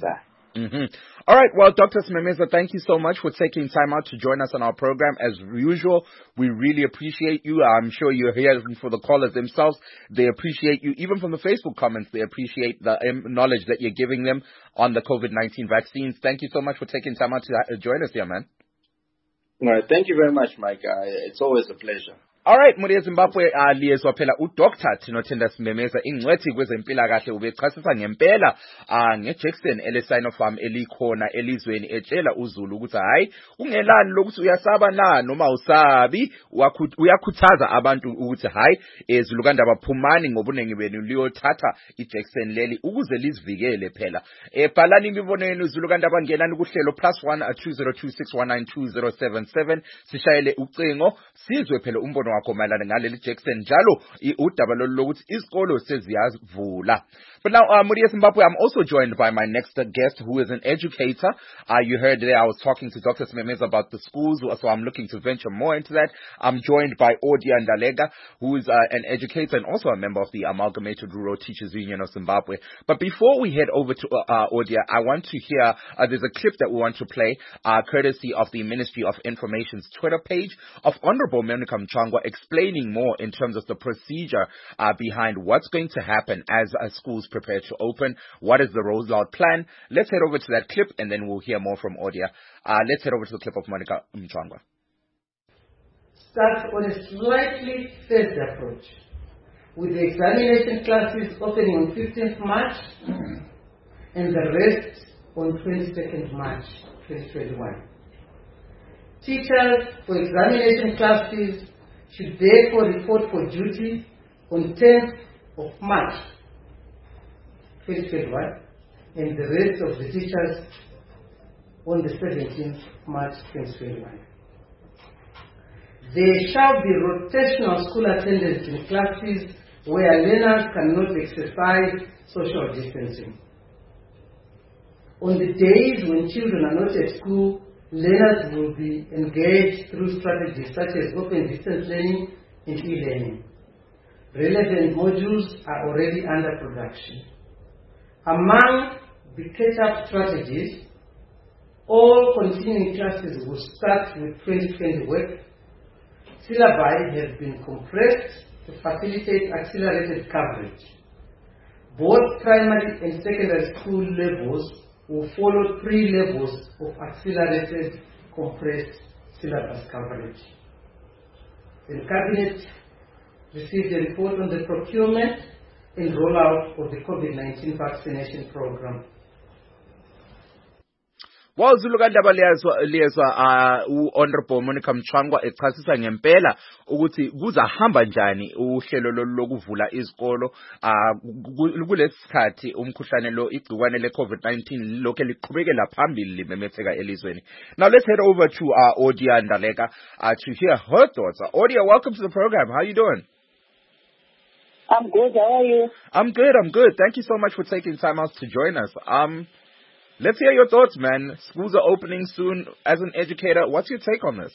Mm-hmm. All right. Well, Doctor Simemeza, thank you so much for taking time out to join us on our program. As usual, we really appreciate you. I'm sure you're here for the callers themselves. They appreciate you. Even from the Facebook comments, they appreciate the um, knowledge that you're giving them on the COVID nineteen vaccines. Thank you so much for taking time out to uh, join us here, man. All right. Thank you very much, Mike. Uh, it's always a pleasure. All right, Muria Zimbabwe aliyezwa phela uDoctor Tinothenda Simemeza ingcwethi kwezempilakahle ubechasisa ngempela ngeJackson eleSinopharm elikhona elizweni etshela uZulu ukuthi hayi kungelani lokuthi uyasaba na noma usabi uyakhuthaza abantu ukuthi hayi ezulukandaba phumani ngobunengi benu liyothatha iJackson leli ukuze lizivikele phela ebhalani imibono yenu uzulukandaba ngenani kuhlelo plus one two zero two six one nine two zero seven seven sishayele ucingo sizwe phela umbono wakho mayelana ngaleli Jackson njalo udaba lokuthi isikolo seziyavula. But now, uh, Muria Zimbabwe, I'm also joined by my next guest, who is an educator. Uh, you heard there I was talking to Doctor Simemeza about the schools, so I'm looking to venture more into that. I'm joined by Odia Ndalega, who is uh, an educator and also a member of the Amalgamated Rural Teachers Union of Zimbabwe. But before we head over to uh, uh, Odia, I want to hear, uh, there's a clip that we want to play, uh, courtesy of the Ministry of Information's Twitter page of Honorable Monica Mchangwa explaining more in terms of the procedure uh, behind what's going to happen as uh, schools prepare to open. What is the rollout plan? Let's head over to that clip and then we'll hear more from Odia. Uh, let's head over to the clip of Monica Mchangwa. Start on a slightly phased approach, with the examination classes opening on fifteenth March and the rest on twenty-second March twenty twenty-one. Teachers for examination classes should therefore report for duty on tenth of March twenty twenty-one and the rest of the teachers on the seventeenth of March twenty twenty-one. There shall be rotational school attendance in classes where learners cannot exercise social distancing. On the days when children are not at school, learners will be engaged through strategies such as open distance learning and e-learning. Relevant modules are already under production. Among the catch-up strategies, all continuing classes will start with twenty twenty work. Syllabi have been compressed to facilitate accelerated coverage. Both primary and secondary school levels will follow three levels of accelerated compressed syllabus coverage. The Cabinet received a report on the procurement and rollout of the COVID nineteen vaccination program. Well, Zulukandaba liyezwa u-Honorable Monica Mchangwa echasisa ngempela ukuthi kuzahamba njani uhlelo lokuvula izikolo kulesikhathi umkhuhlane lo igciwane le-COVID nineteen lokho liqhubekela phambili limemetheka elizweni. Now let's head over to uh, Odia Ndalega uh, to hear her thoughts. Odia, welcome to the program. How are you doing? I'm good. How are you? I'm good. I'm good. Thank you so much for taking time out to join us. Um. Let's hear your thoughts, man. Schools are opening soon. As an educator, what's your take on this?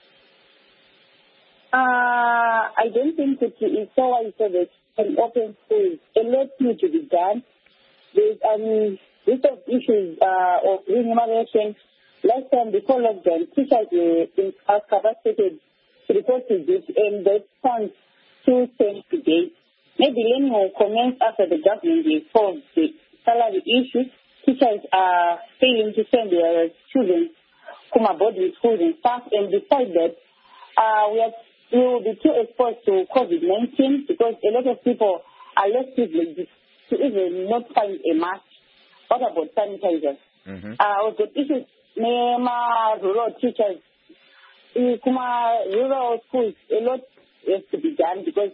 Uh, I don't think that it's so wise for this an open schools. A lot needs to be done. There's um, list of issues uh, of remuneration. Last time before lockdown, teachers were in are capacitated to report to this, and the response to change today. Maybe learning will commence after the government reforms the salary issues. Teachers are failing to send their children come aboard with schools and stuff, and besides that, uh, we, are, we will be too exposed to COVID nineteen because a lot of people are less privileged to even not find a mask. What about sanitizers? Mm-hmm. Uh, we've got issues, Nema, rural teachers, Kuma, rural schools, a lot has to be done because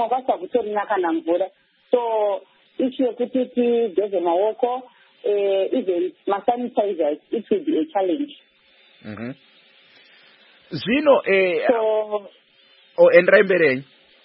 so issue of P P T, there's a Mawoko, Uh, even my sanitizers, it will be a challenge. Mm-hmm. Zino, eh, so, oh, and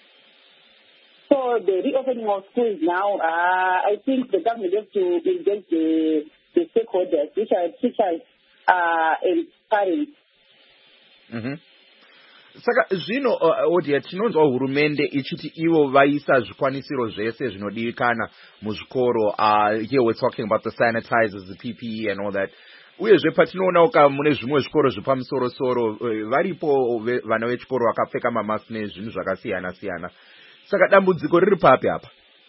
so the reopening of schools now, uh, I think the government has to engage the, the stakeholders, which are teachers uh, and parents. Mm-hmm. Saka zvino uh, Odia tinonzwa hurumende ichiti ivo vaisa zvikwanisiro zvese zvinodikanwa muzvikoro. Uh, here we're talking about the sanitizers, the P P E and all that. Uyezve patinoona uka mune zvimwe zvikoro zvepamusoro soro varipo vana vechikoro vakapfeka mamask nezvinhu zvakasiyana siyana. Saka dambudziko riri papi apa?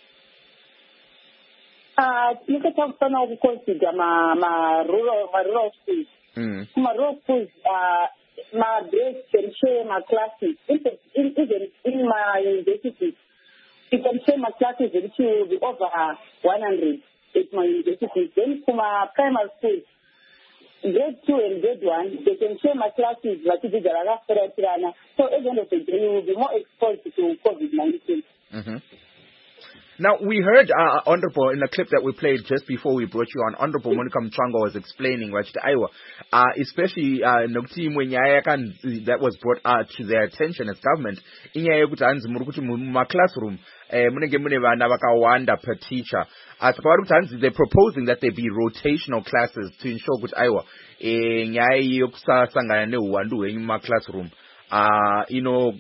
Ah, tinotaka kufana kuconsider ma ma rural ma rural schools. Mm. Ma rural schools uh my breaks can share my classes. Even even in my university, you can share my classes which will be over one hundred at my university. Then for my primary school, grade two and grade one, they can share my classes like it is a So at the end of the day, you will be more exposed to COVID nineteen. Mm-hmm. Now, we heard uh, Honorable in a clip that we played just before we brought you on, Honorable Monica Mchanga was explaining, right, Iowa, uh, especially uh, that was brought uh, to their attention as government, in my classroom, per teacher. They're proposing that there be rotational classes to ensure that Iowa, in my classroom, uh, you know,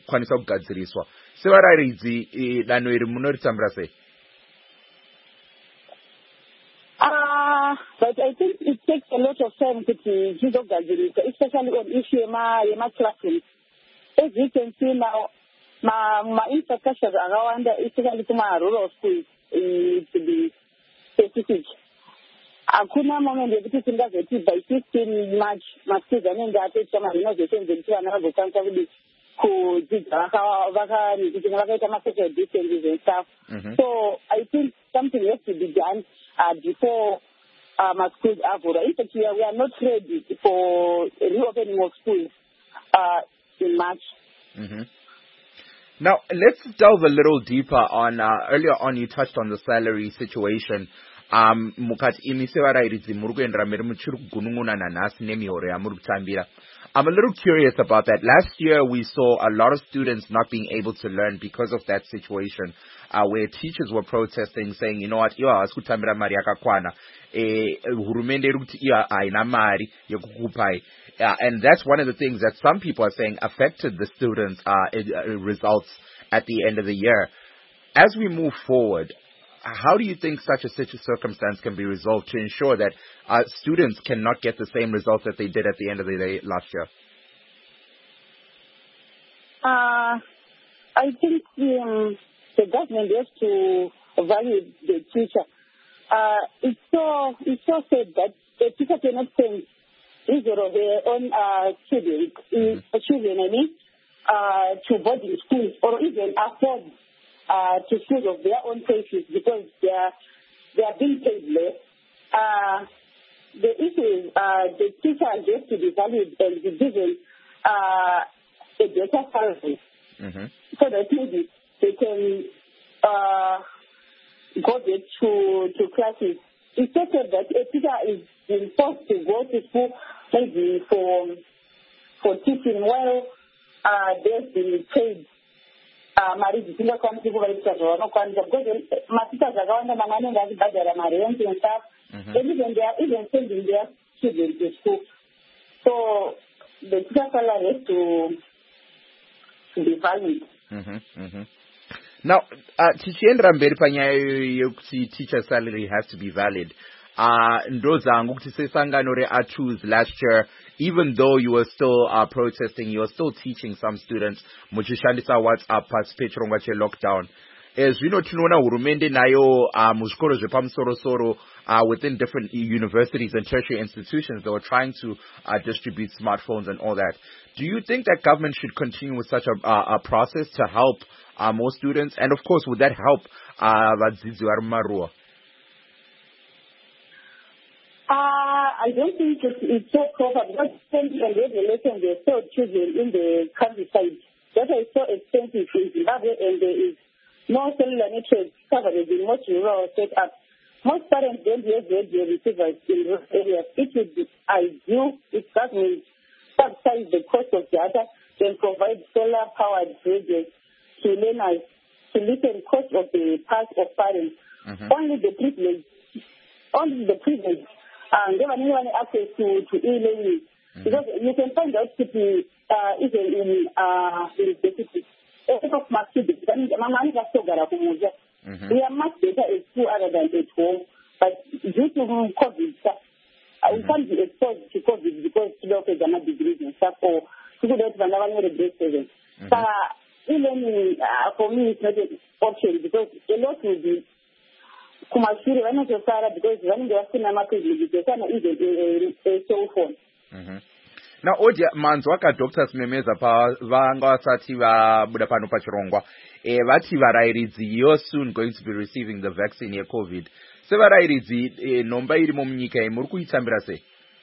Uh, but I think it takes a lot of time to do Gazirika, especially on issue my my classroom. As you can see now, my my infrastructure around, especially to my rural schools, to be specific. Hakuna moment yekutinga zeti by fifteen March masiza nenge atetsha marino zvesenze another country kudzidza vaka nikutinga vakaita ma social distances and stuff. So I think something has to be done uh, before uh, my schools are over. In fact, we are, we are not ready for reopening of schools uh, in March. Mm-hmm. Now, let's delve a little deeper on, uh, earlier on you touched on the salary situation. Um, I'm a little curious about that. Last year, we saw a lot of students not being able to learn because of that situation, uh, where teachers were protesting, saying, you know what, uh, and that's one of the things that some people are saying affected the students' uh, results at the end of the year. As we move forward, how do you think such a circumstance can be resolved to ensure that uh, students cannot get the same results that they did at the end of the day last year? Uh, I think um, the government has to value the teacher. Uh, it's so it's so sad that the teacher cannot send his or their own uh, children, mm-hmm. children, I mean, uh, to boarding schools or even afford Uh, to schools of their own places because they are they are being paid less. Uh, the issue is uh, the teacher has to be valued and be given uh, a better salary, mm-hmm. so that maybe they can uh, go back to to classes. It's said that a teacher is being forced to go to school maybe for for teaching while uh, they've been paid. Uh, mari dzisinga kwanisi kuvaitisa zvavanokwanisa because matichas akawanda mamwe anenge achibhadhara marent and stuff and even they are even sending their children to school, so the teacher salary has to, to be valued. Mm-hmm, mm-hmm. Now, tichiendera mberi panyaya yekuti teacher salary has to be valid. Uh, ndo zangu kuti sesangano re-Achooz last year, even though you were still uh, protesting, you were still teaching some students, muchishandisa WhatsApp participate che lockdown. As you know, tinoona hurumende nayo uh, muzvikoro zvepamusoro-soro uh, within different universities and tertiary institutions, they were trying to uh, distribute smartphones and all that. Do you think that government should continue with such a, uh, a process to help uh, more students? And of course, would that help vadzidzi vari mumaruwa? Uh, I don't think it's, it's so proper because and regulation they're so children in the countryside. That is so expensive in Zimbabwe and there is no cellular network coverage in most rural setups. Most parents don't have radio receivers in rural areas. It would be ideal if government subsidize the cost of data and provide solar powered radios to learners to listen cost of the part of parents. Mm-hmm. Only the privilege, only the privilege. And they have access to, to e-learning Mm-hmm. Because you can find out people, uh, even in uh, university, mm-hmm. we are much better at school other than at home, but due to COVID, uh, mm-hmm. we can't be exposed to COVID because people have done degrees and stuff, or people don't have another grade seven. So, even uh, for me, it's not an option because a lot will be kumashuri vanotosara because vanenge vasina maprivileges kana even a cell phone. Mm-hmm. Now, Odia manzwa ka doctors memeza pa vanga vasati vabuda pano pachirongwa eh vati varairidzi you're soon going to be receiving the vaccine ye COVID. Se varairidzi eh, nomba iri mu munyika iyi muri kuitambira sei?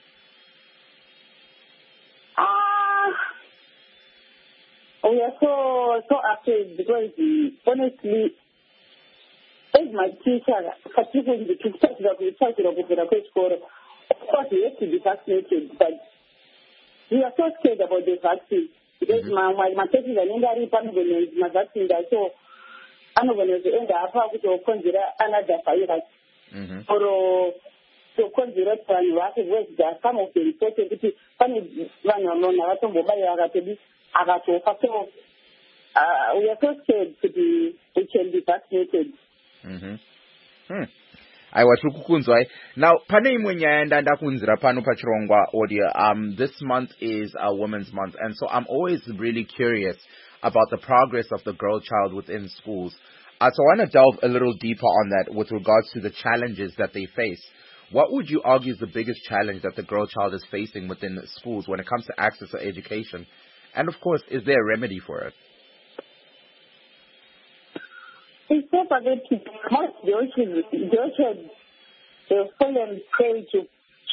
Ah, we are so so afraid because honestly, as my teacher, particularly the teachers that we try to go to the school, of course we have to be vaccinated, but we are so scared about the vaccine because mm-hmm. my my teachers are in the department my vaccine that so I'm going to end up having to consider another virus or to consider one what was there some of the reports that funny one on our tomb by our to be our so uh we are so scared to be to be vaccinated. Mhm. Hmm. Aiwa tikukunzwa. Now pane imwe nyaya ndandakunzira pano pachirongwa audio. Um this month is a women's month, and so I'm always really curious about the progress of the girl child within schools. Uh, so I want to delve a little deeper on that with regards to the challenges that they face. What would you argue is the biggest challenge that the girl child is facing within schools when it comes to access to education? And of course, is there a remedy for it? It's so that most children, children, they fall and prey to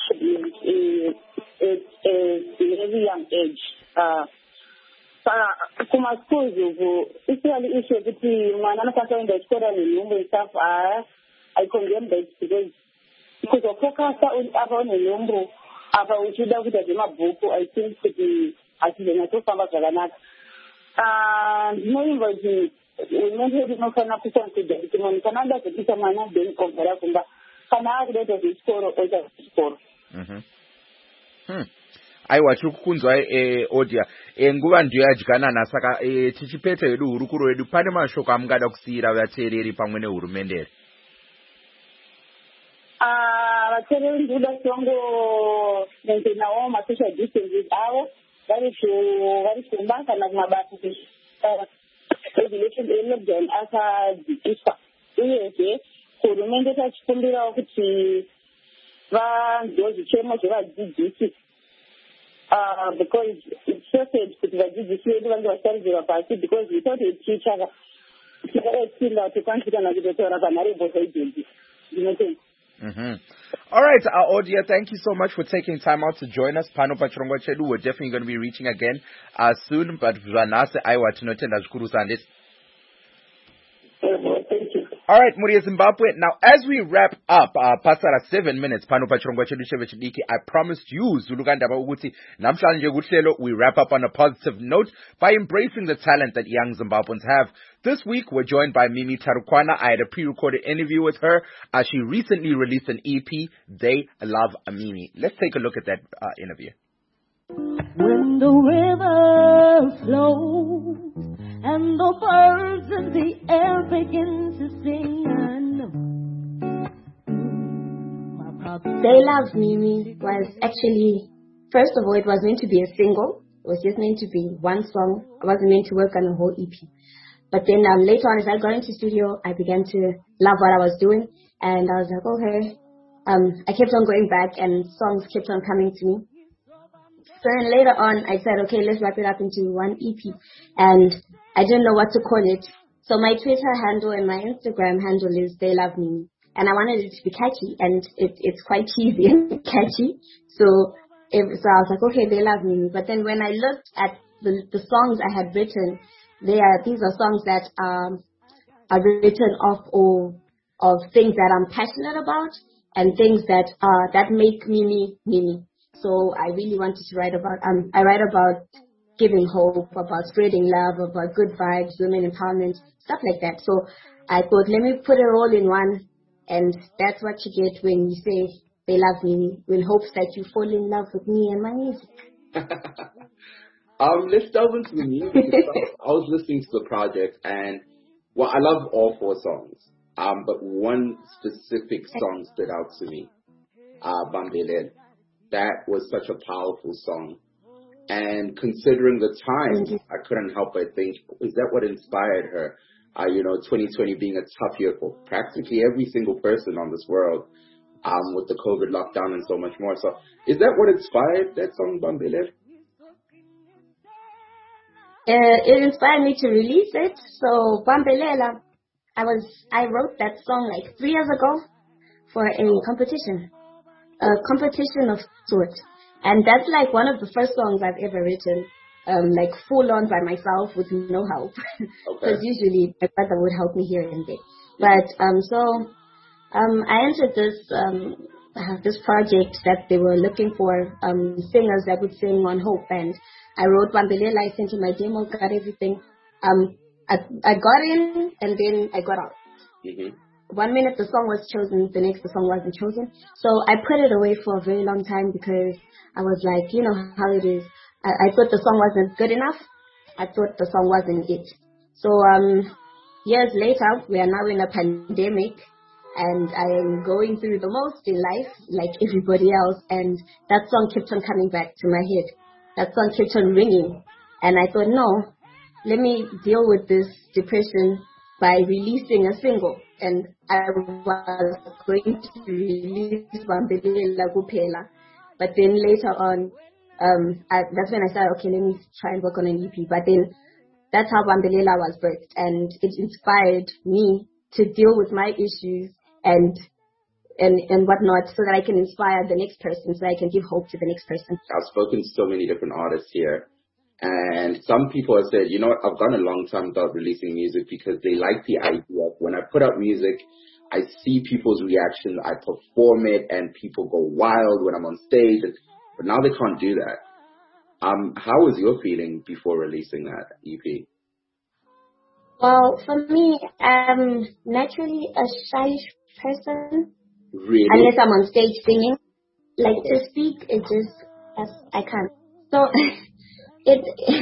at a very young age. Uh, Kuma schools, especially issue between one and another in the school and the stuff, I condemn that because because of focus on upon a number about which you don't get a book, I think to be as the natural farmer. And knowing what the we no kana kukonsider kuti Canada kuti mana ben kompara kumba kana agredo score or the score. Mhm. Hmm. Aiwa tikukunzwa eh audio eh nguva ndiyo yadyanana saka eh tichipete edu hurukuro edu pane mashoko amungada kusiyira vateereri pamwe nehurumende. Ah vateereri ndoda songo nendinawo ma social distancing avo vari ku vari kumba kana kumabasa regulation elebden akadzikiswa uyezve hurumende tachikumbirawo kuti vanzwe zvichemo zvevadzidzisi because it's so sad kuti vadzidzisi vedu vange vasaridzirwa pasi because without a teacher tikaetinda tikwanisa kutotaura panharebhosa idzodzo ndinotenda. Mm-hmm. All right, uh, Odia, thank you so much for taking time out to join us. Pano pachirongwa chedu, we're definitely going to be reaching again uh, soon, but zvanase aiwa tinotenda zvikuru sandis. All right, Muri Zimbabwe. Now, as we wrap up, uh, pasara seven minutes, pano pachirongwa chedu cheve chidiki, I promised you, Zuluganda Baguti, namhlanje gutlelo, we wrap up on a positive note by embracing the talent that young Zimbabweans have. This week, we're joined by Mimi Tarukwana. I had a pre-recorded interview with her. Uh, she recently released an E P, They Love Mimi. Let's take a look at that uh, interview. When the river flows and the birds in the air begin to sing, I know my problem. They Love Mimi was actually, first of all, it was meant to be a single. It was just meant to be one song. I wasn't meant to work on a whole E P. But then um, later on, as I got into studio, I began to love what I was doing. And I was like, okay. Um, I kept on going back and songs kept on coming to me. So then later on, I said, okay, let's wrap it up into one E P. And I didn't know what to call it. So my Twitter handle and my Instagram handle is They Love Mimi. And I wanted it to be catchy. And it, it's quite cheesy and catchy. So, it, so I was like, okay, They Love Mimi. But then when I looked at the, the songs I had written, They are, these are songs that um, are written off of, of things that I'm passionate about and things that uh, that make Mimi Mimi. So I really wanted to write about, um, I write about giving hope, about spreading love, about good vibes, women empowerment, stuff like that. So I thought, let me put it all in one, and that's what you get when you say They Love Me, in hopes that you fall in love with me and my music. um, let's delve into the music. I was listening to the project, and well, I love all four songs. Um, but one specific song stood out to me. Uh, Bambelele. That was such a powerful song. And considering the time, I couldn't help but think, is that what inspired her? Uh, you know, twenty twenty being a tough year for practically every single person on this world, um, with the COVID lockdown and so much more. So is that what inspired that song, Bambelele? Uh, it inspired me to release it. So Bambelele, I was, I wrote that song like three years ago for a competition, a competition of sorts. And that's like one of the first songs I've ever written, um, like full on by myself with no help. Because okay. usually my brother would help me here and there. But um, so um, I entered this um, uh, this project that they were looking for um, singers that would sing on Hope, and I wrote Bambelele. I sent in my demo, got everything. Um, I I got in, and then I got out. Mm-hmm. One minute the song was chosen, the next the song wasn't chosen. So I put it away for a very long time because I was like, you know how it is. I, I thought the song wasn't good enough. I thought the song wasn't it. So um, years later, we are now in a pandemic, and I am going through the most in life, like everybody else. And that song kept on coming back to my head. That song kept on ringing, and I thought, no, let me deal with this depression by releasing a single. And I was going to release Bambelele Kuphela. But then later on, um, I, that's when I started, okay, let me try and work on an E P. But then that's how Bambelele was birthed. And it inspired me to deal with my issues and and and whatnot, so that I can inspire the next person, so that I can give hope to the next person. I've spoken to so many different artists here. And some people have said, you know what, I've gone a long time without releasing music because they like the idea of when I put out music, I see people's reactions, I perform it, and people go wild when I'm on stage. But now they can't do that. Um, how was your feeling before releasing that E P? Well, for me, I'm naturally a shy person. Really? Unless I'm on stage singing. Like, to speak, it just, I can't. So... It,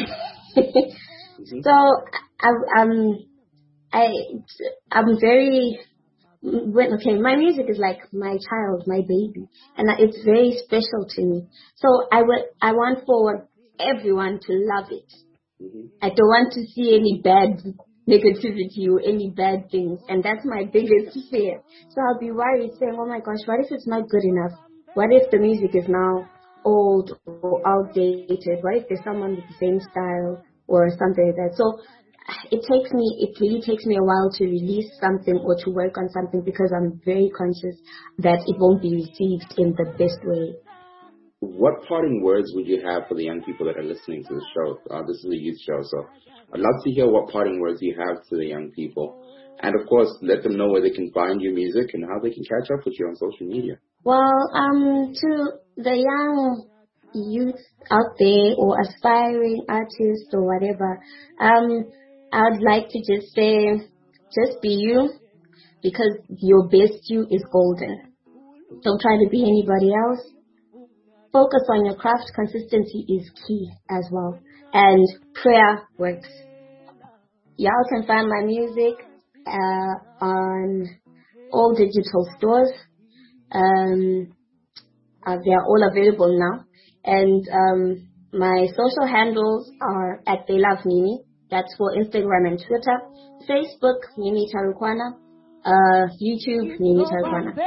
so I, um, I, I'm very, when, okay, my music is like my child, my baby, and it's very special to me. So I would, I want for everyone to love it. Mm-hmm. I don't want to see any bad negativity or any bad things, and that's my biggest fear. So I'll be worried saying, oh my gosh, what if it's not good enough? What if the music is now old or outdated? What if there's someone with the same style or something like that? So it takes me, it really takes me a while to release something or to work on something because I'm very conscious that it won't be received in the best way. What parting words would you have for the young people that are listening to the show? Uh, this is a youth show, so I'd love to hear what parting words you have to the young people. And of course, let them know where they can find your music and how they can catch up with you on social media. Well, um, to the young youth out there or aspiring artists or whatever, um, I'd like to just say, just be you, because your best you is golden. Don't try to be anybody else. Focus on your craft. Consistency is key as well. And prayer works. Y'all can find my music uh, on all digital stores. Um, uh, they are all available now. And um, my social handles are at They Love Mimi. That's for Instagram and Twitter. Facebook, Mimi Tarukwana. Uh, YouTube, Mimi Tarukwana.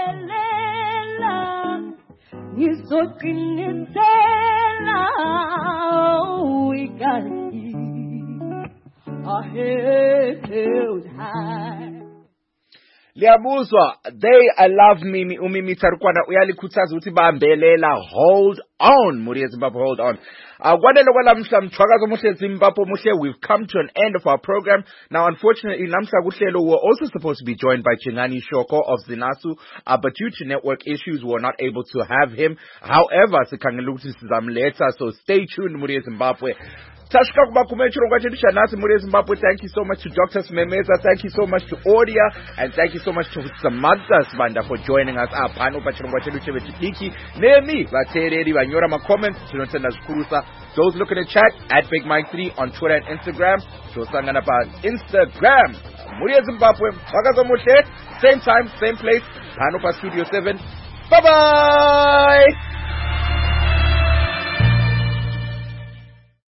Liyabuzwa, they I love Mimi uMimi Tarukwana uyalikhuthaza ukuthi bambelela, hold on Muriye Zimbabwe, hold on. Akwanele kwalamhla mthwakazo muhle Zimbabwe muhle. We've come to an end of our program. Now unfortunately namhla kuhlelo we were also supposed to be joined by Chingani Shoko of Zinasu, uh, but due to network issues we were not able to have him. However, sikhangela ukuthi sizamletha, so stay tuned Muriye Zimbabwe. Tashka Kubakumechiro Gwachidisha Nasi Muri Zimbabwe. Thank you so much to Doctor Smemeza. Thank you so much to Audia. And thank you so much to Samantha Svanda for joining us. Apano Pachiro Gwachidisha Vechiki. Nemi Vatereri Vanyora Ma comments. Tunotenda Kurusa. Those looking at chat at Big Mike three on Twitter and Instagram. Josangana pa Instagram. Muri Zimbabwe. Wakazomushe. Same time, same place. Pano pa Studio seven. Bye bye.